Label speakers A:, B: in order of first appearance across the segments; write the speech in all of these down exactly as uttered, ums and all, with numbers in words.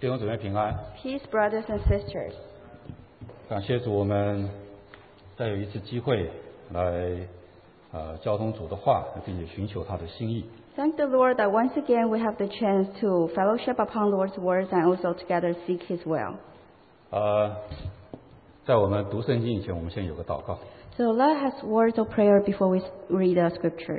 A: 弟兄姊妹平安。
B: Peace, brothers and sisters.
A: 感谢主，我们再有一次机会来呃交通主的话，并且寻求他的心意。
B: Thank the Lord that once again we have the chance to fellowship upon Lord's words and also together seek His will.
A: 呃，在我们读圣经以前，我们先有个祷告。
B: So let us words of prayer before we read the scriptures.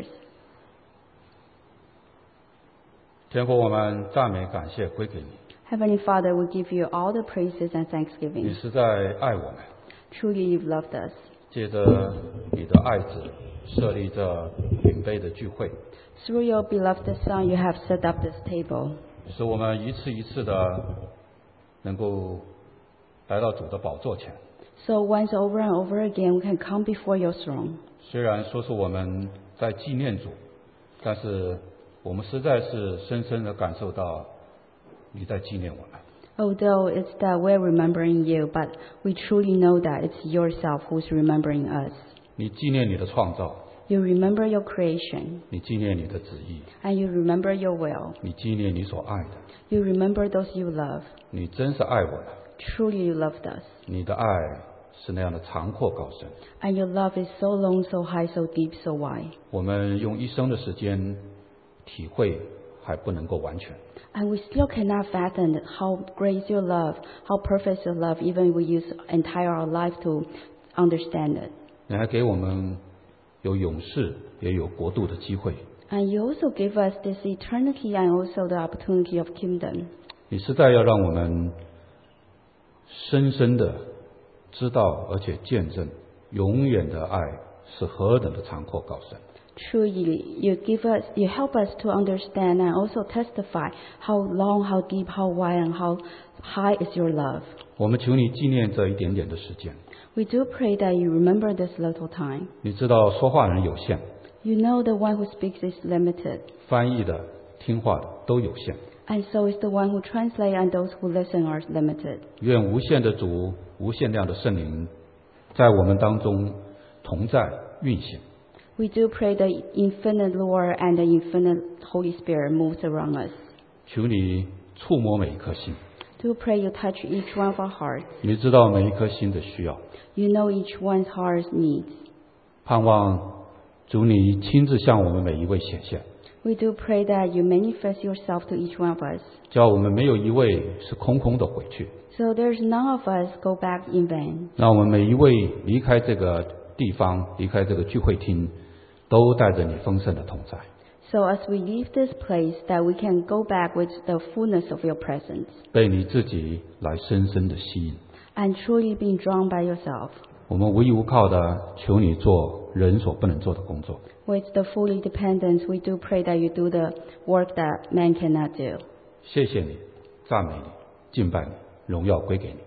A: 天父，我们赞美感谢归给你，
B: Heavenly Father, we give you all the praises and
A: 你
B: thanksgiving.
A: 是在爱我们，
B: Truly you've loved us.
A: 借着你的爱子设立这领杯的聚会，
B: Through your beloved Son, you have set up this table.
A: 使我们一次一次的能够来到主的宝座前。
B: So once over and over again, we can come before your throne.
A: 虽然说是我们在纪念主，但是我们实在是深深的感受到你在纪念我们。
B: Although it's that we're remembering you, but we truly know that it's yourself who's remembering us.
A: 你纪念你的创造，
B: You remember your creation,
A: 你纪念你的旨意，
B: and you remember your will.
A: 你纪念你所爱的。
B: You remember those you love.
A: 你真是爱我们，
B: Truly you loved us.
A: 你的爱是那样的长阔高深。
B: And your love is so long, so high, so deep, so wide.
A: 我们用一生的时间体会还不能够完全。
B: And we still cannot fathom how great is your love, how perfect is your love, even we use entire our life to understand it.
A: 你还给我们有永世也有国度的机会。
B: And you also give us this eternity and also the opportunity of kingdom.
A: 你实在要让我们深深的知道而且见证永远的爱是何等的长阔高深。
B: Truly, you give us, you help us to understand and also testify how long, how deep, how wide, and how high is your love.
A: 我们求你纪念这一点点的时间。
B: We do pray that you remember this little time.
A: 你知道说话人有限，
B: You know the one who speaks is limited,
A: 翻译的听话的都有限。
B: and so is the one who translates and those who listen are limited.
A: 愿无限的主无限量的圣灵在我们当中同在运行。
B: We do pray the infinite Lord and the infinite Holy Spirit moves around us.
A: 求你触摸每一颗心，
B: Do pray you touch each one of our hearts.
A: 你知道每一颗心的需要。
B: You know each one's heart's needs.
A: 盼望主你亲自向我们每一位显现，
B: We do pray that you manifest yourself to each one of us.
A: 叫我们没有一位是空空的回去，
B: So there's none of us go back in vain.
A: 让我们每一位离开这个地方，离开这个聚会厅，都带着你丰盛的同在。
B: So as we leave this place, that we can go back with the fullness of your presence
A: 被你自己来深深的吸引。
B: and truly being drawn by yourself.
A: 我们无依无靠的求你做人所不能做的工作。
B: With the fully dependence, we do pray that you do the work that man cannot do.
A: 谢谢你，赞美你，敬拜你，荣耀归给你。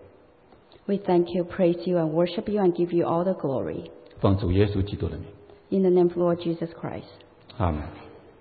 B: We thank you, praise you, and worship you and give you all the glory.
A: 奉主耶稣基督的名，
B: In the name of Lord Jesus Christ.
A: 阿门。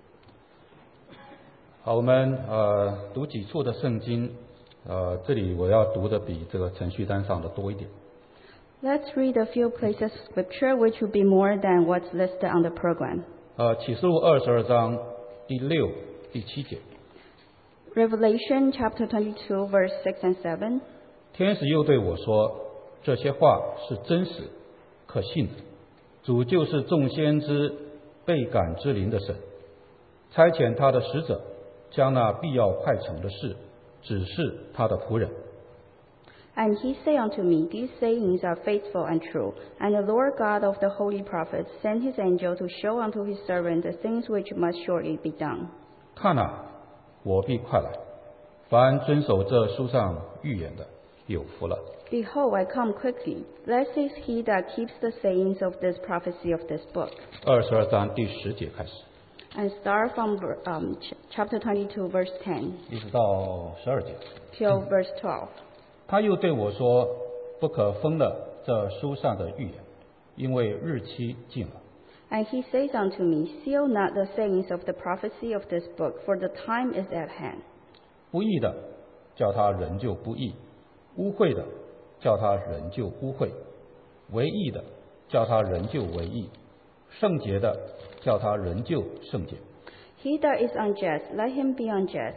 A: 好，我们呃读几处的圣经，呃，这里我要读的比这个程序单上的多一点。
B: Let's read a few places of scripture which will be more than what's listed on the program.
A: 呃，启示录二十二章第六、第七节，
B: Revelation chapter twenty-two, verse six and seven.
A: 天使又对我说：“这些话是真实、可信的。主就是众先知被感之灵的神，差遣他的使者，将那必要快成的事指示他的仆人。”
B: And he said unto me, These sayings are faithful and true. And the Lord God of the holy prophets sent his angel to show unto his servant the things which must shortly be done.
A: 看哪，我必快来，凡遵守这书上预言的，有福了。
B: Behold, I come quickly. Blessed is he that keeps the sayings of this prophecy of this book.
A: 二十二章第十节开始，
B: And start from um, ch- chapter twenty-two, verse ten,
A: 一直到十二节。
B: till verse twelve.
A: 他又对我说：“不可封了这书上的预言，因为日期近了。”
B: And he says unto me, Seal not the sayings of the prophecy of this book, for the time is at hand.
A: 不义的，叫他仍旧不义；污秽的，叫他仍旧污秽；为义的，叫他仍旧为义；圣洁的，叫他仍旧圣洁。
B: He that is unjust, let him be unjust.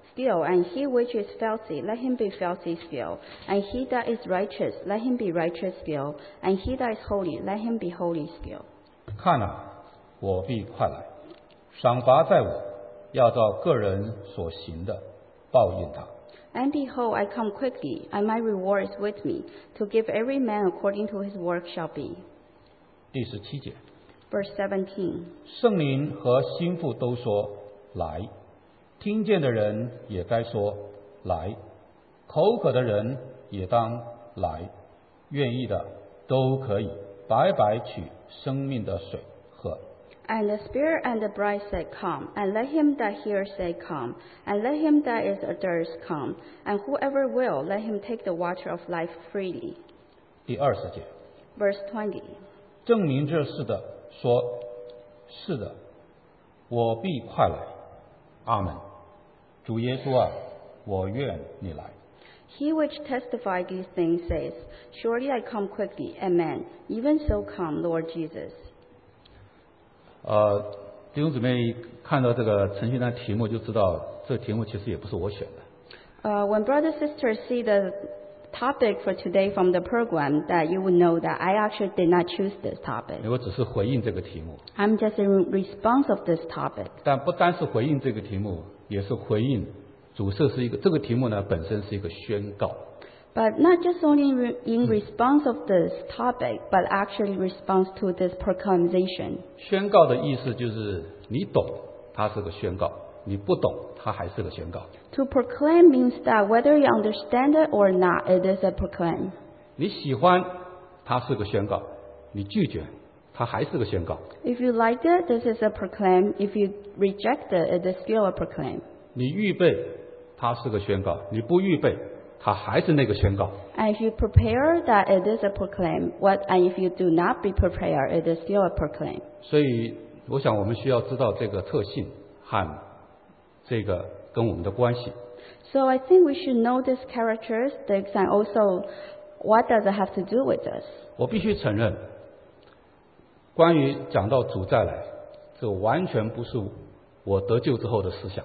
B: skill, and he which is filthy, let him be filthy skill. And he that is righteous, let him be righteous skill. And he that is holy, let him be holy skill.
A: 看啊，我必快来，赏罚在我，要照个人所行的报应他。
B: And behold, I come quickly, and my reward is with me, to give every man according to his work shall be.
A: 第十七节，
B: Verse seventeen.
A: 圣灵和心腹都说来，听见的人也该说来，口渴的人也当来，愿意的都可以白白取生命的水喝。
B: And the Spirit and the bride said, Come, and let him that hears say, Come, and let him that is athirst come, and whoever will, let him take the water of life freely.
A: 第二十节，
B: Verse twenty.
A: 证明这事的说，是的，我必快来。阿门。主耶稣啊，我愿你来。
B: He which testified these things says, Surely I come quickly. Amen. Even so come, Lord Jesus.
A: 呃，弟兄姊妹看到这个程序单题目就知道，这个题目其实也不是我选的。
B: Uh, when brothers and sisters see the topic for today from the program, that you would know that I actually did not choose this topic.
A: 我只是回应这个题目。
B: I'm just in response of this topic.
A: 但不单是回应这个题目，也是回应主设是一个这个题目呢本身是一个宣告。
B: But not just only in, re- in response of this topic, but actually response to this proclamation.
A: 宣告的意思就是你懂，它是个宣告；你不懂，它还是个宣告。
B: To proclaim means that whether you understand it or not, it is a proclaim.
A: 你喜欢，它是个宣告；你拒绝，它还是个宣告。
B: If you like it, this is a proclaim. If you reject it, it is still a proclaim.
A: 你预备，它是个宣告；你不预备，它还是那个宣告。
B: And if you prepare, that it is a proclaim. What, and if you do not be prepared, it is still a proclaim.
A: 所以，我想我们需要知道这个特性和这个跟我们的关系。
B: So I think we should know these characteristics and also what does it have to do with us.
A: 我必须承认，关于讲到主再来，这完全不是我得救之后的思想。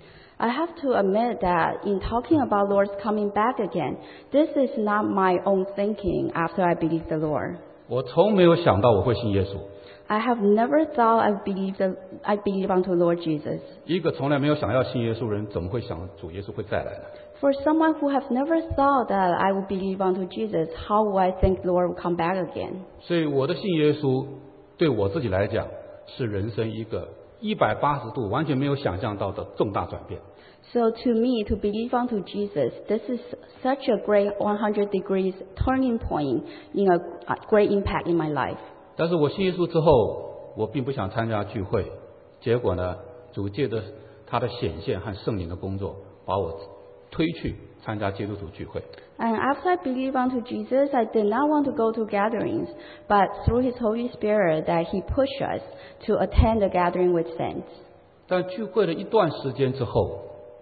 B: I have to admit that in talking about Lord's coming back again, this is not my own thinking after I believe the Lord.
A: 我从没有想到我会信耶稣。
B: I have never thought I believe the, I believe unto Lord Jesus.
A: 一个从来没有想要信耶稣的人，怎么会想主耶稣会再来呢？
B: For someone who has never thought that I would believe unto Jesus, how will I think Lord will come back again?
A: 所以我的信耶稣，对我自己来讲，是人生一个一百八十度完全没有想象到的重大转变。
B: So to me, to believe unto Jesus, this is such a great one hundred degrees turning point in a, a great impact in my life.
A: 但是我信耶稣之后，我并不想参加聚会，结果呢，主借着他的显现和圣灵的工作，把我推去参加基督徒聚会。
B: And after I believed unto Jesus, I did not want to go to gatherings, but through His Holy Spirit that He pushed us to attend the gathering with saints.
A: 但聚会了一段时间之后，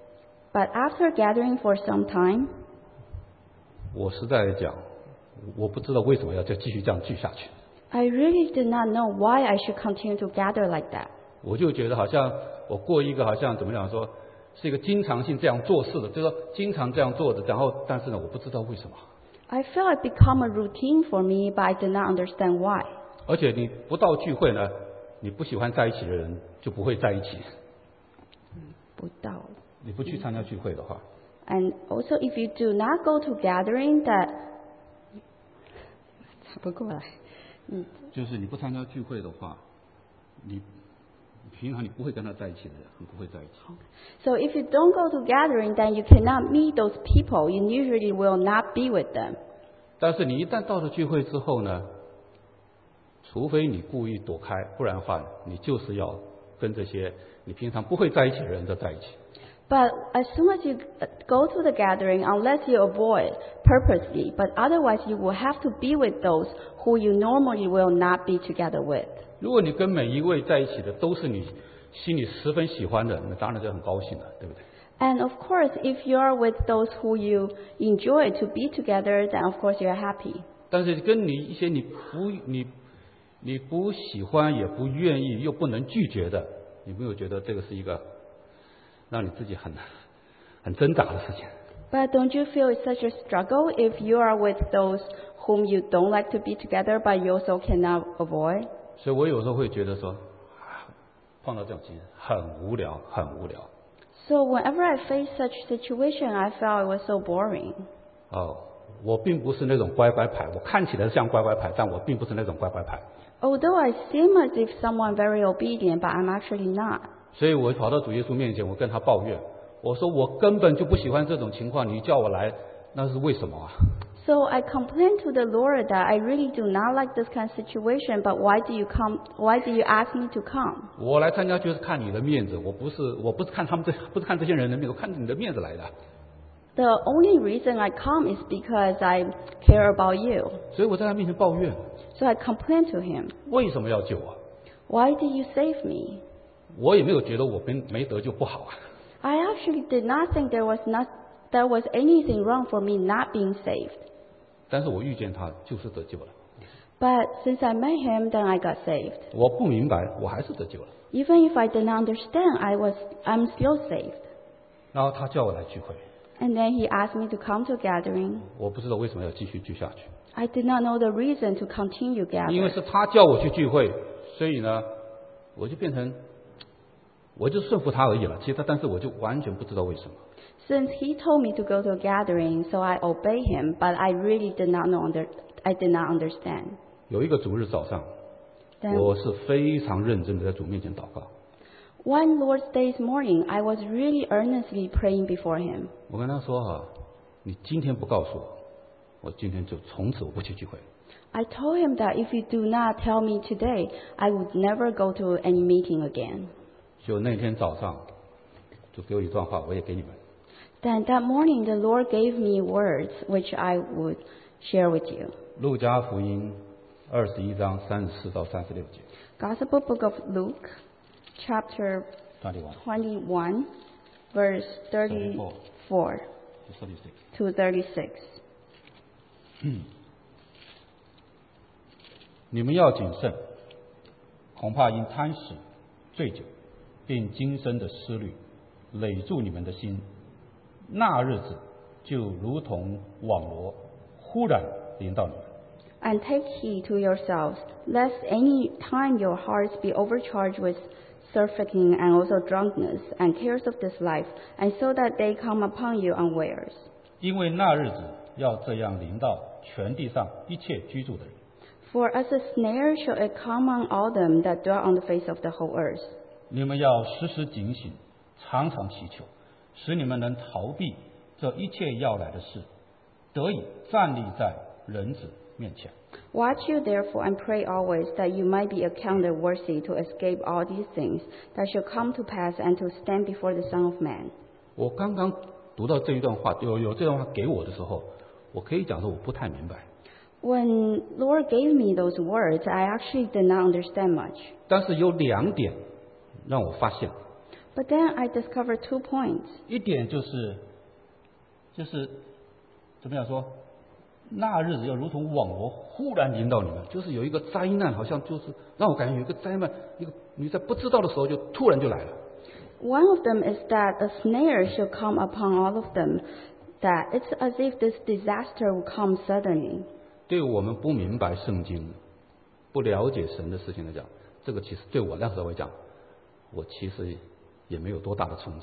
B: But after gathering for some time,
A: 我实在讲，我不知道为什么要再继续这样聚下去。
B: I really did not know why I should continue to gather like that.
A: 我就觉得好像我过一个好像怎么讲说，是一个经常性这样做事的，就是说经常这样做的。然后，但是呢，我不知道为什么。
B: I felt it become a routine for me, but I did not understand why.
A: 而且你不到聚会呢，你不喜欢在一起的人就不会在一起。
B: 不到。
A: 你不去参加聚会的话，
B: And also, if you do not go to gathering, that 插不过来。嗯。
A: 就是你不参加聚会的话，你平常你不会跟他在一起的人，很不会在一起。
B: So if you don't go to gathering, then you cannot meet those people. You usually will not be with them.
A: 但是你一旦到了聚会之后呢，除非你故意躲开，不然的话，你就是要跟这些你平常不会在一起的人都在一起。
B: But as soon as you go to the gathering, unless you avoid purposely, but otherwise you will have to be with those who you normally will not be together with.
A: 如果你跟每一位在一起的都是你心里十分喜欢的，那当然就很高兴了，对不对？
B: And of course, if you are with those who you enjoy to be together, then of course you are happy.
A: 但是跟你一些你不你你不喜欢也不愿意又不能拒绝的，你没有觉得这个是一个让你自己很很挣扎的事情。
B: But don't you feel it's such a struggle if you are with those whom you don't like to be together, but you also cannot avoid?
A: 所以我有时候会觉得说，啊碰到这种情形很无聊，很无聊。
B: So whenever I face such situation, I felt it was so boring.
A: 哦，我并不是那种乖乖牌，我看起来像乖乖牌，但我并不是那种乖乖牌。
B: Although I seem as if someone very obedient, but I'm actually not.
A: 所以我跑到主耶稣面前，我跟他抱怨，我说我根本就不喜欢这种情况，你叫我来，那是为什么啊？
B: So I complained to the Lord that I really do not like this kind of situation, but why do you come? Why do you ask me to come?
A: 我来参加就是看你的面子，我不是我不是看他们这不是看这些人的面子，我看你的面子来的。
B: The only reason I come is because I care about you.
A: 所以我在他面前抱怨，
B: So I complained to him.
A: 为什么要救我？
B: Why did you save me?
A: 我也没有觉得我没没得救不好啊。
B: I actually did not think there was not there was anything wrong for me not being saved.
A: 但是我遇见他就是得救了。
B: But since I met him, then I got saved.
A: 我不明白，我还是得救了。
B: Even if I did not understand, I was I'm still saved.
A: 然后他叫我来聚会，
B: And then he asked me to come to a gathering.
A: 我不知道为什么要继续聚下去，
B: I did not know the reason to continue
A: 因为
B: gathering.
A: 是他叫我去聚会，所以呢，我就变成我就顺服他而已了。其实，但是我就完全不知道为什么。
B: Since he told me to go to a gathering, so I obey him, but I really did not know under, I did not understand.
A: 有一个主日早上，
B: Then
A: 我是非常认真的在主面前祷告。
B: one Lord's Day's morning, I was really earnestly praying before him.
A: 我跟他说哈、你今天不告诉我，我今天就从此我不去聚会。
B: I told him that if you do not tell me today, I would never go to any meeting again.
A: 就那天早上，就给我一段话，我也给你们。
B: Then that morning, the Lord gave me words which I would share with you.
A: 路加福音二十一章三十四到三十六节。
B: Gospel book of Luke, chapter
A: twenty-one
B: twenty-one, verse thirty-four
A: to thirty-six。
B: to thirty-six.
A: 你们要谨慎，恐怕因贪食、醉酒，并今生的思虑，累住你们的心。那日子就如同网罗，忽然临到你们。
B: And take heed to yourselves, lest any time your hearts be overcharged with surfeiting and also drunkenness and cares of this life, and so that they come upon you unawares.
A: 因为那日子要这样临到全地上一切居住的人。
B: For as a snare shall it come on all them that dwell on the face of the whole earth.
A: 你们要时时警醒，常常祈求，使你们能逃避这一切要来的事，得以站立在人子面前。
B: Watch you therefore and pray always, that you might be accounted worthy to escape all these things that shall come to pass, and to stand before the Son of Man.
A: 我刚刚读到这一段话，有有这段话给我的时候，我可以讲说我不太明白。
B: When Lord gave me those words, I actually did not understand much.
A: 但是有两点让我发现，
B: But then I discovered two points.
A: 一点就是就是怎么样说，那日子要如同网罗忽然临到你们，就是有一个灾难，好像就是让我感觉有一个灾难，一个你在不知道的时候就突然就来了。
B: One of them is that a snare shall come upon all of them, that it's as if this disaster will come suddenly.
A: 对我们不明白圣经、不了解神的事情来讲，这个其实对我那时候来讲，我其实也没有多大的冲击。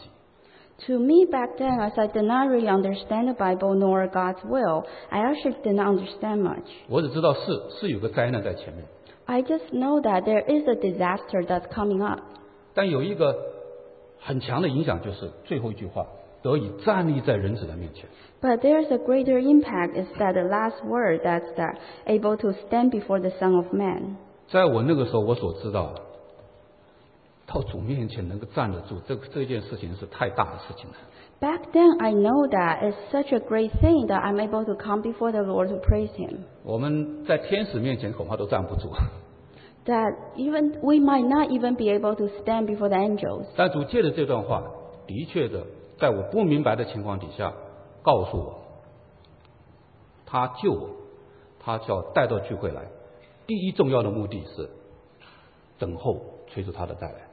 B: To me back then, as I did not really understand the Bible nor God's will, I actually did not understand much.
A: 我只知道是是有个灾难在前面，
B: I just know that there is a disaster that's coming up.
A: 但有一个很强的影响，就是最后一句话，得以站立在人子的面前。
B: But there's a greater impact, is that the last word, that's that able to stand before the Son of Man.
A: 在我那个时候，我所知道，到主面前能够站得住，这这件事情是太大的事情了。
B: Back then, I know that it's such a great thing that I'm able to come before the Lord to praise Him.
A: 我们在天使面前恐怕都站不住，
B: That even we might not even be able to stand before the angels.
A: 但主借的这段话，的确的，在我不明白的情况底下，告诉我，他救我，他叫带到聚会来。第一重要的目的是等候催促他的带来。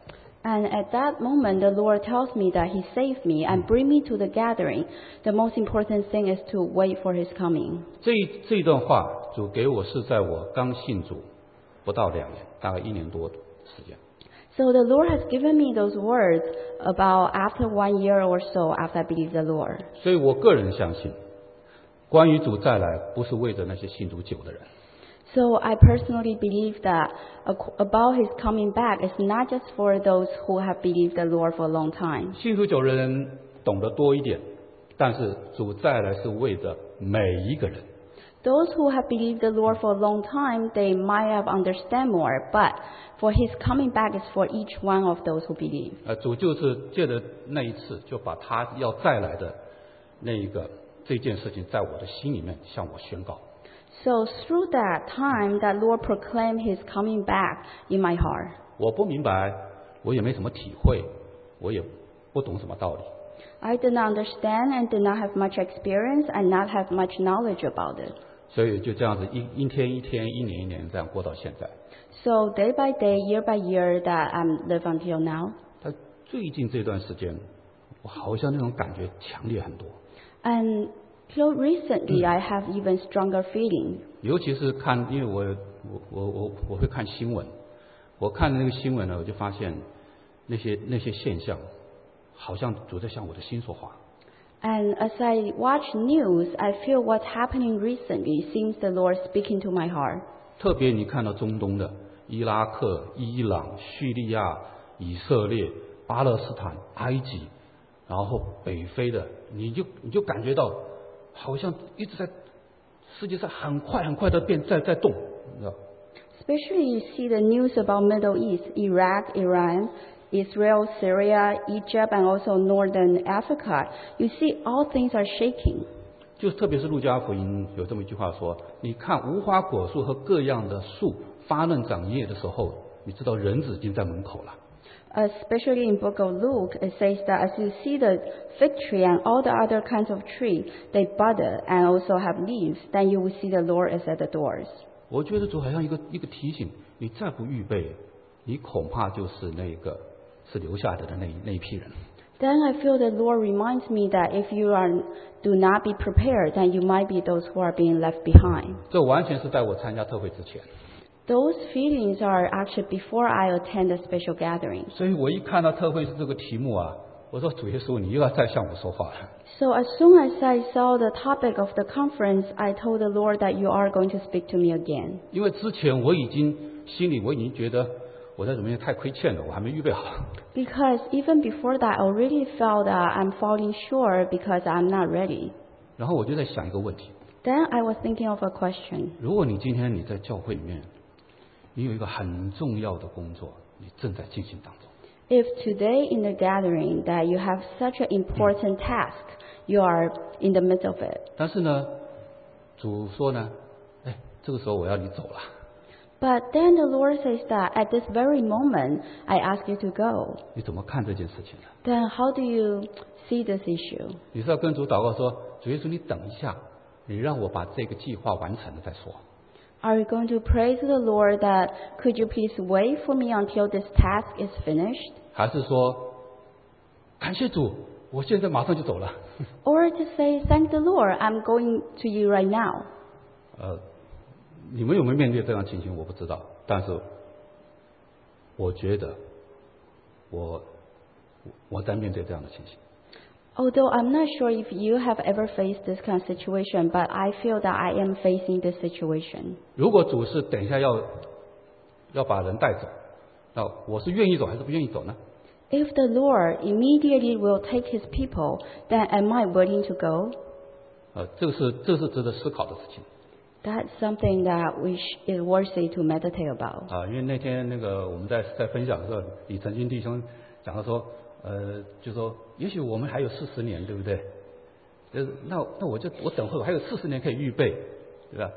B: And at that moment, the Lord tells me that He saved me and bring me to the gathering. The most important thing is to wait for His coming.
A: 这一这一段话，主给我是在我刚信主不到两年，大概一年多的时间。
B: So the Lord has given me those words about after one year or so after I believed the Lord.
A: 所以我个人相信，关于主再来，不是为着那些信主久的人。
B: So I personally believe that about His coming back is not just for those who have believed the Lord for a long time.
A: 信主久的人懂得多一点，但是主再来是为着每一个人。
B: Those who have believed the Lord for a long time, they might have understand more, but for His coming back is for each one of those who believe.
A: 呃，主就是借着那一次，就把他要再来的那一个这件事情，在我的心里面向我宣告。
B: So through that time, that Lord proclaimed His coming back in my heart.
A: 我不明白，我也没什么体会，我也不懂什么道理。
B: I did not understand and did not have much experience and not have much knowledge about it.
A: 所以就这样子一一天一天，一年一年这样过到现在。
B: So day by day, year by year, that I'm live until now.
A: 他最近这段时间，我好像那种感觉强烈很多。
B: And till recently, I have even stronger feeling.
A: 尤其是看，因为我我我我我会看新闻，我看那个新闻呢，我就发现那些那些现象，好像主在向我的心说话。
B: And as I watch news, I feel what's happening recently seems the Lord speaking to my heart.
A: 特别你看到中东的伊拉克、伊朗、叙利亚、以色列、巴勒斯坦、埃及，然后北非的，你就你就感觉到好像一直在世界上很快很快的变在在动，你知道。
B: Especially you see the news about Middle East, Iraq, Iran, Israel, Syria, Egypt, and also Northern Africa. You see all things are shaking.
A: 就是特别是路加福音有这么一句话说，你看无花果树和各样的树发嫩长叶的时候，你知道人子已经在门口了。
B: Especially in book of Luke, it says that as you see the fig tree and all the other kinds of tree, they bud and also have leaves, then you will see the Lord is at the doors.
A: 我觉得主好像一个一个提醒，你再不预备，你恐怕就是那个是留下来的那那一批人。
B: Then I feel the Lord reminds me that if you are do not be prepared, then you might be those who are being left behind.
A: 这完全是在我参加特会之前。
B: Those feelings are actually before I attend a special gathering.
A: 所以我一看到特会是这个题目啊，我说主耶稣，你又要再向我说话了。
B: So as soon as I saw the topic of the conference, I told the Lord that you are going to speak to me again.
A: 因为之前我已经心里我已经觉得我在里面太亏欠了，我还没预备好。
B: Because even before that, I already felt that I'm falling short because I'm not ready.
A: 然后我就在想一个问题。
B: Then I was thinking of a question.
A: 如果你今天你在教会里面，你有一个很重要的工作，你正在进行当中。
B: If today in the gathering that you have such an important task, you are in the midst of it.
A: 但是呢，主说呢，哎，这个时候我要你走了。
B: But then the Lord says that at this very moment, I ask you to go.
A: 你怎么看这件事情呢？
B: Then how do you see this issue?
A: 你是要跟主祷告说，主耶稣，你等一下，你让我把这个计划完成了再说。
B: Are you going to pray to the Lord that could you please wait for me until this task is finished?
A: 还是说，感谢主，我现在马上就走了。
B: Or to say, thank the Lord, I'm going to you right now.
A: 呃，你们有没有面对这样的情形，我不知道，但是我觉得我我在面对这样的情形。
B: Although I'm not sure if you have ever faced this kind of situation, but I feel that I am facing this situation.
A: 如果主是等一下要要把人带走，那我是愿意走还是不愿意走呢？
B: If the Lord immediately will take His people, then am I willing to go?
A: 呃，这个是这是值得思考的事情。
B: That's something that we sh- is worthy to meditate about.
A: 啊，因为那天那个我们在在分享的时候，李成军弟兄讲到说，呃，就说也许我们还有四十年，对不对？呃，那那我就我等会我还有四十年可以预备，对吧？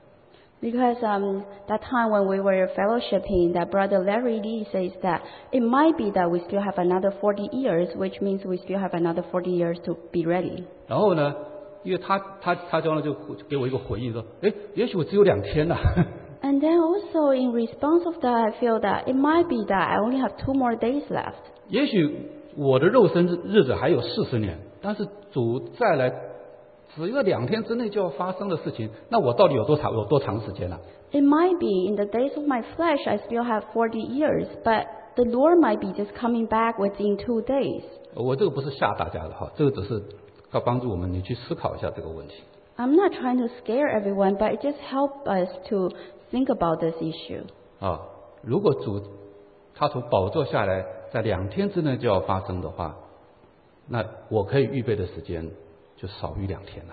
B: Because um, that time when we were fellowshipping, that Brother Larry Lee says that it might be that we still have another forty years, which means we still have another forty years to be ready.
A: 然后呢，因为他他他将来就给我一个回应说，哎，也许我只有两天呐、啊。
B: And then also in response of that, I feel that it might be that I only have two more days left.
A: 也许我的肉身日子还有四十年，但是主再来只有两天之内就要发生的事情，那我到底有多长有多长时间呢、啊？
B: It might be in the days of my flesh I still have forty years, but the Lord might be just coming back within two days.
A: 我这个不是吓大家的哈，这个只是要帮助我们你去思考一下这个问题。
B: I'm not trying to scare everyone, but it just helps us to think about this issue.
A: 啊，如果主他从宝座下来，在两天之内就要发生的话，那我可以预备的时间就少于两天了。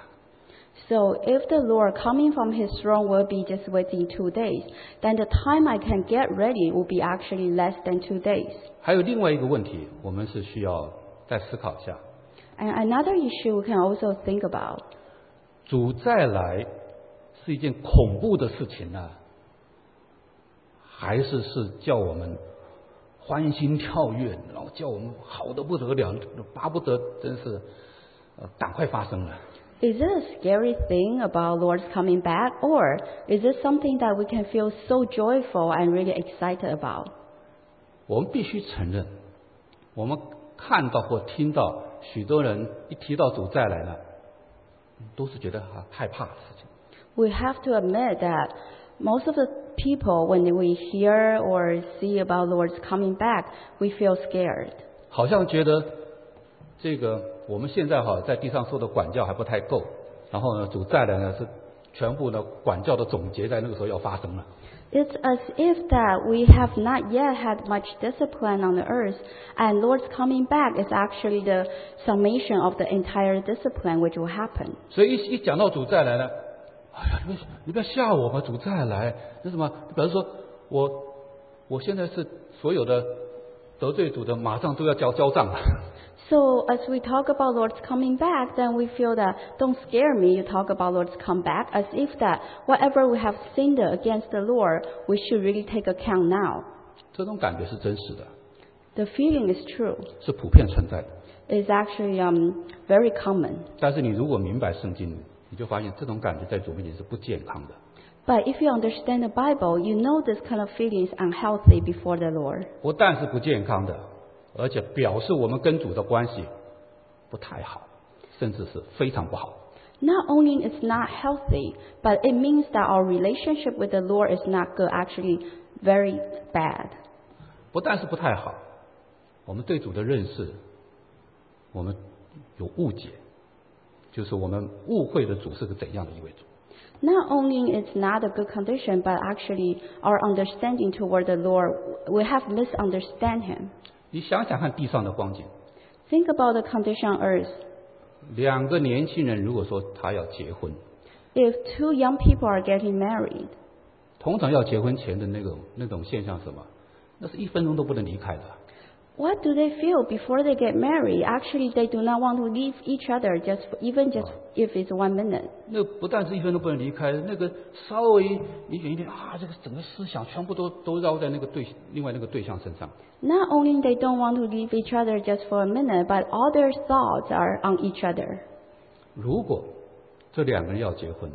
B: So if the Lord coming from His throne will be just within two days, then the time I can get ready will be actually less than two days.
A: 还有另外一个问题，我们是需要再思考一下。
B: And another issue we can also think about.
A: 主再来是一件恐怖的事情呢，还是是叫我们欢欣跳跃，然后叫我们好得不得了，巴不得真是呃赶快发生了。
B: Is it a scary thing about Lord's coming back, or is it something that we can feel so joyful and really excited about?
A: 我们必须承认，我们看到或听到许多人一提到主再来了，都是觉得啊害怕的事情。
B: We have to admit that most of the people, when we hear or see about Lord's coming back, we feel scared.
A: 好像觉得这个我们现在哈在地上受的管教还不太够，然后呢，主再来呢是全部的管教的总结在那个时候要发生了。
B: It's as if that we have not yet had much discipline on the earth, and Lord's coming back is actually the summation of the entire discipline which will happen.
A: 所以一一讲到主再来呢，哎呀，你你不要吓我吧，主再来，那什么，表示说我我现在是所有的得罪主的，马上都要交交账了。
B: So as we talk about Lord's coming back, then we feel that don't scare me. You talk about Lord's come back as if that whatever we have sinned against the Lord, we should really take account now.
A: 这种感觉是真实的，
B: The feeling is true.
A: 是普遍存在的。
B: It's actually um, very common.
A: 但是你如果明白圣经，你就发现这种感觉在主面前是不健康的。
B: But if you understand the Bible, you know this kind of feeling is unhealthy before the Lord.
A: 不但是不健康的，而且表示我们跟主的关系不太好，甚至是非常不好。
B: Not only it's not healthy, but it means that our relationship with the Lord is not good, actually very bad.
A: 不但是不太好，我们对主的认识，我们有误解，就是我们误会的主是个怎样的一位主。
B: Not only it's not a good condition, but actually our understanding toward the Lord, we have misunderstand Him.
A: 你想想看地上的光景，
B: Think about the condition on earth.
A: 两个年轻人如果说他要结婚，
B: If two young people are getting married,
A: 通常要结婚前的那种那种现象是什么？那是一分钟都不能离开的。
B: what do they feel before they get married? Actually, they do not want to leave each other, just even just if it's one minute.
A: 那不但是一分钟不能离开，那个稍微离远一点啊，这个整个思想全部都都绕在那个对另外那个对象身上。
B: Not only they don't want to leave each other just for a minute, but all their thoughts are on each other.
A: 如果这两个人要结婚，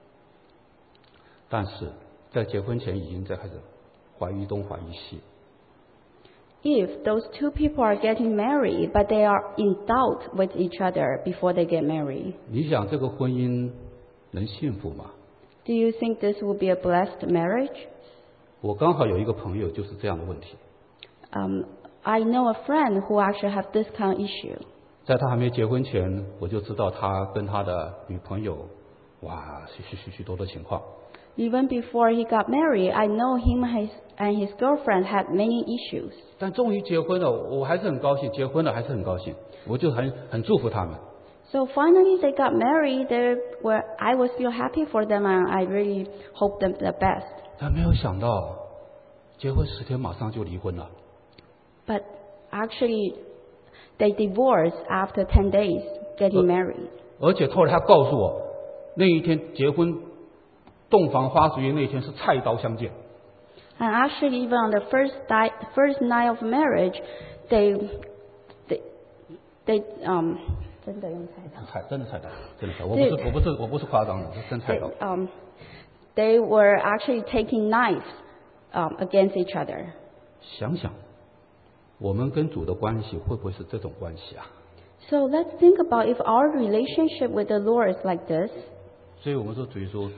A: 但是在结婚前已经在开始怀疑东怀疑西，
B: If those two people are getting married, but they are in doubt with each other before they get married,
A: 你想这个婚姻能幸福吗？
B: do you think this will be a blessed marriage?
A: 我刚好有一个朋友就是这样的问题，
B: Um, I know a friend who actually have this kind of issue.
A: 在他还没结婚前，我就知道他跟他的女朋友，哇，许许许许多多情况。
B: Even before he got married, I know him and his, and his girlfriend had many issues.
A: 但终于结婚了，我还是很高兴，结婚了还是很高兴，我就很很祝福他们。
B: So finally they got married. They were, I was feel happy for them, and I really hope them the best.
A: 但没有想到，结婚十天马上就离婚了。
B: But actually, they divorced after ten days getting married.
A: 而且后来他告诉我，那一天结婚洞房花烛夜那一天是菜刀相见。
B: And actually, even on the first di- first night of marriage, they they they um 真的用菜刀。
A: 菜真的菜刀，真的菜刀，我不是我不是我不是夸张的，是真菜
B: They,
A: 刀。
B: um they were actually taking knives um, against each other.
A: 想想，我们跟主的关系会不会是这种关系啊？
B: So let's think about if our relationship with the Lord is like this.
A: 所以我们说主耶稣，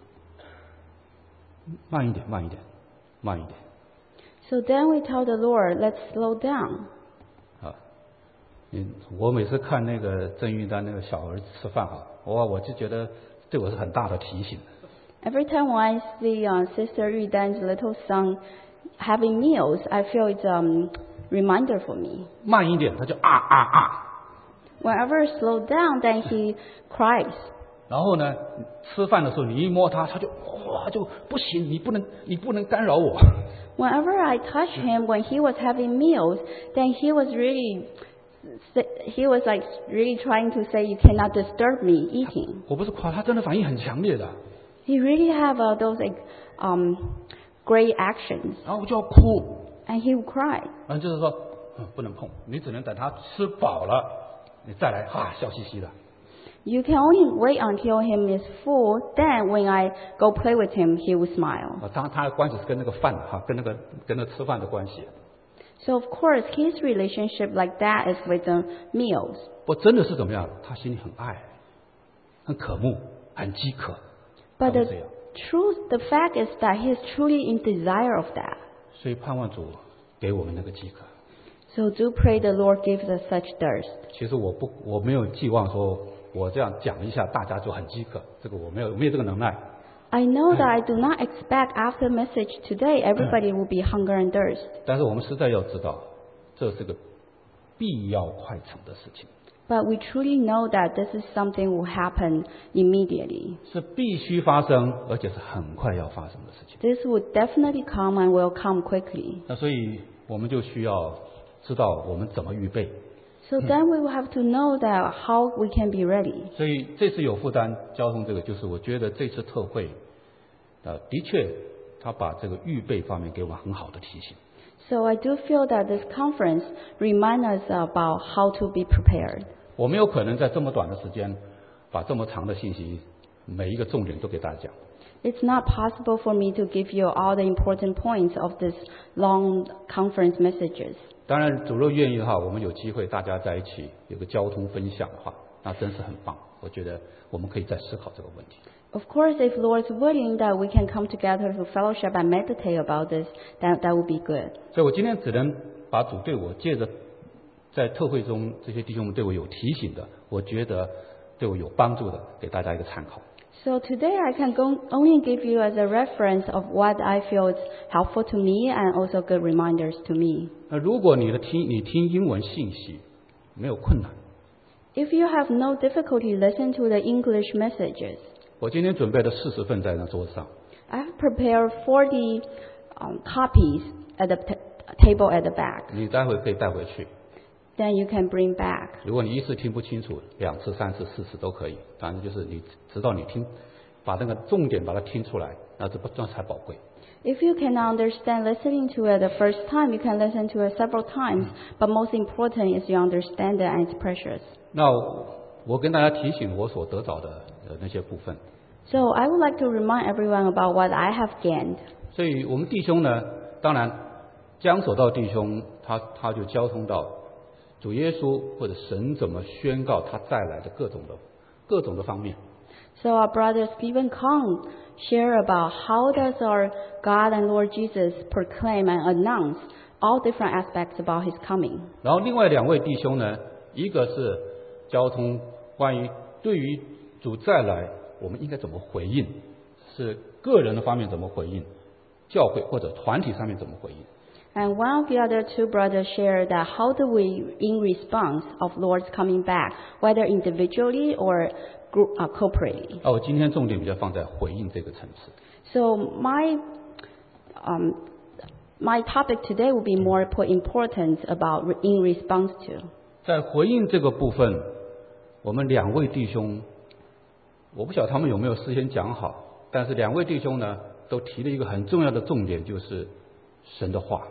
A: 慢一点，慢一点，慢一点。
B: So then we tell the Lord, let's slow down.
A: 啊，嗯，我每次看那个郑玉丹那个小儿子吃饭哈，哇，我就觉得对我是很大的提醒。
B: Every time when I see uh, Sister Yu Dan's little son having meals, I feel it's a um, reminder for me.
A: 慢一点，他就啊啊啊。
B: Whenever I slow down, then he cries.
A: 然后呢，吃饭的时候你一摸他，他就哇就不行，你不能你不能干扰我。
B: Whenever I touch him when he was having meals, then he was really, he was like really trying to say, you cannot disturb me eating.
A: 我不是夸他，真的反应很强烈的。
B: He really have uh, those like, um, great actions,
A: 然后我就要哭，
B: and he would cry.
A: 然后就是说，嗯，不能碰，你只能等他吃饱了，你再来哈笑嘻嘻的。
B: You can only wait until him is full. Then when I go play with him, he will smile.
A: 啊，他他的关系是跟那个饭哈，跟那个跟那个吃饭的关系。
B: So of course, his relationship like that is with the meals.
A: 我真的是怎么样？他心里很爱，很渴慕，很饥渴。
B: But
A: 他
B: the
A: 会这样。
B: truth, the fact is that he is truly in desire of that.
A: 所以盼望主给我们那个饥渴。
B: So do pray the Lord gives us such thirst.
A: 其实我不我没有寄望说我这样讲一下大家就很饥渴，这个我没有没有这个能耐。
B: I know that I do not expect after message today everybody will be hunger and thirst.
A: 但是我们实在要知道，这是个必要快成的事情，
B: But we truly know that this is something will happen immediately.
A: 是必须发生，而且是很快要发生的事情。
B: This will definitely come and will come quickly.
A: 那所以我们就需要知道我们怎么预备。
B: So then we will have to know that how we can be ready.
A: 所以这次有负担交通这个，就是我觉得这次特会，呃，的确他把这个预备方面给我们很好的提醒。
B: So I do feel that this conference reminds us about how to be prepared.
A: 我没有可能在这么短的时间把这么长的信息每一个重点都给大家讲。
B: It's not possible for me to give you all the important points of this long conference messages.
A: 当然，主若愿意的话，我们有机会大家在一起有个交通分享的话，那真是很棒。我觉得我们可以再思考这个问题。
B: Of course, if Lord's willing that we can come together to fellowship and meditate about this, that, that would be good.
A: 所以我今天只能把主对我借着在特会中这些弟兄们对我有提醒的，我觉得对我有帮助的，给大家一个参考。
B: So today I can go, only give you as a reference of what I feel is helpful to me and also good reminders to me.
A: 那如果你的听你听英文信息没有困难，
B: If you have no difficulty listening to the English messages,
A: 我今天准备了四十份在那桌子上，
B: I have prepared forty um, copies at the t- table at the back.
A: 你待会可以带回去。
B: Then you can bring back.
A: 如果你一次听不清楚，两次、三次、四次都可以，反正就是你直到你听，把那个重点把它听出来，那这不这才宝贵。
B: If you cannot understand listening to it the first time, you can listen to it several times. But most important is you understand it and it's precious.
A: 那我跟大家提醒我所得着的呃那些部分。
B: So I would like to remind everyone about what I have gained.
A: 所以我们弟兄呢，当然江守道弟兄他他就交通到主耶稣或者神怎么宣告他再来的各种的各种的方面。
B: So our brother Stephen Kong share about how does our God and Lord Jesus proclaim and announce all different aspects about His coming.
A: 然后另外两位弟兄呢，一个是交通关于对于主再来我们应该怎么回应，是个人的方面怎么回应，教会或者团体上面怎么回应。
B: And one of the other two brothers share that how do we, in response of Lord's coming back, whether individually or group, uh, corporately.
A: 啊，我今天重点比较放在回应这个层次。
B: So my um, my topic today will be more put importance about re- in response to.
A: 在回应这个部分，我们两位弟兄，我不晓得他们有没有事先讲好，但是两位弟兄呢，都提了一个很重要的重点，就是神的话。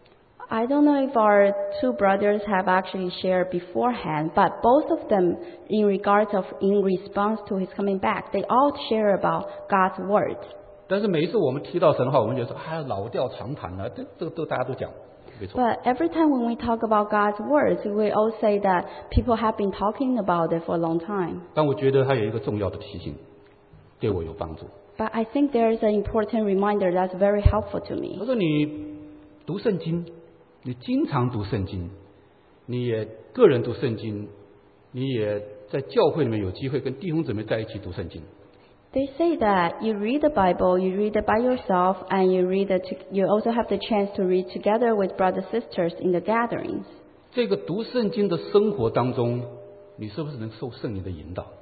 B: I don't know if our two brothers have actually shared beforehand, but both of them, in regards of in response to his coming back, they all share about God's word.
A: 但是每一次我们提到神的话，我们觉得说啊老调常谈了，这这个都大家都讲，没错。
B: But every time when we talk about God's words, we all say that people have been talking about it for a long time.
A: 但我觉得它有一个重要的提醒，对我有帮助。
B: But I think there is an important reminder that's very helpful to
A: 他
B: me.
A: 说你读圣经，你经常读圣经，你也个人读圣经，你也在教会里面有机会跟弟兄姊妹在一起读圣经。
B: They say that you read the Bible, you read it by yourself, and you read it. To, you also have the chance to read together with brothers and sisters in the gatherings.
A: 这个读圣经的生活当中，你是不是能受圣灵的引导？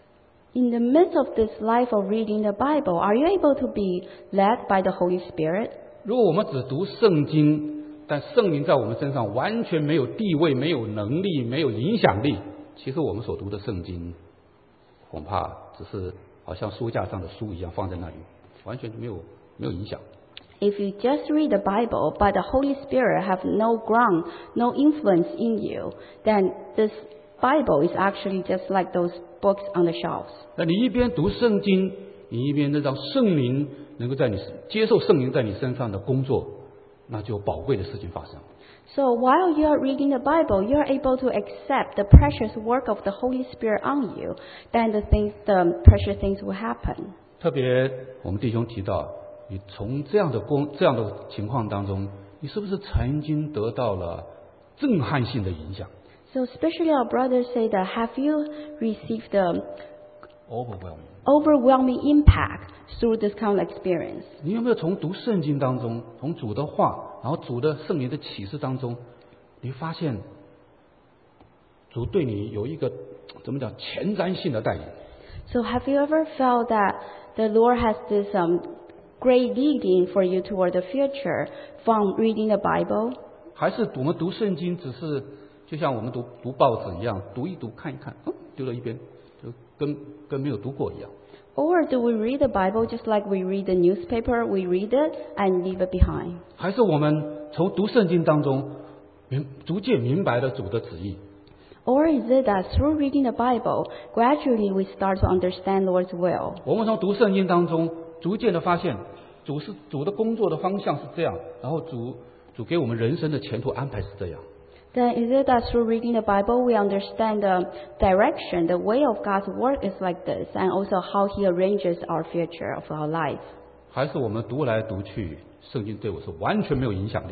B: In the midst of this life of reading the Bible, are you able to be led by the Holy Spirit?
A: 如果我们只读圣经，但圣灵在我们身上完全没有地位、没有能力、没有影响力，其实我们所读的圣经，恐怕只是好像书架上的书一样放在那里，完全没有没有影响。
B: If you just read the Bible, but the Holy Spirit have no ground, no influence in you, then this Bible is actually just like those books on the shelves.
A: 那你一边读圣经，你一边让圣灵能够在你接受圣灵在你身上的工作，那就有宝贵的事情发生。
B: So while you are reading the Bible, you are able to accept the precious work of the Holy Spirit on you, then the things, the precious things will happen.
A: 特别我们弟兄提到，你从这样的工这样的情况当中，你是不是曾经得到了震撼性的影响？
B: So especially our brothers say that, have you received the
A: overwhelming
B: overwhelming impact through this kind of experience?
A: 你有没有从读圣经当中，从主的话，然后主的圣灵的启示当中，你发现主对你有一个怎么讲前瞻性的带领？
B: So have you ever felt that the Lord has this um, great leading for you toward the future from reading the Bible?
A: 还是我们读圣经只是就像我们读读报纸一样，读一读看一看，嗯，丢到一边，就跟跟没有读过一样？
B: Or do we read the Bible just like we read the newspaper? We read it and leave it behind.
A: 还是我们从读圣经当中明逐渐明白了主的旨意？
B: Or is it that through reading the Bible, gradually we start to understand Lord's will?
A: 我们从读圣经当中逐渐的发现，主是主的工作的方向是这样，然后主主给我们人生的前途安排是这样。
B: Then is it that through reading the Bible we understand the direction, the way of God's work is like this, and also how He arranges our future of our life?
A: 还是我们读来读去，圣经对我是完全没有影响力？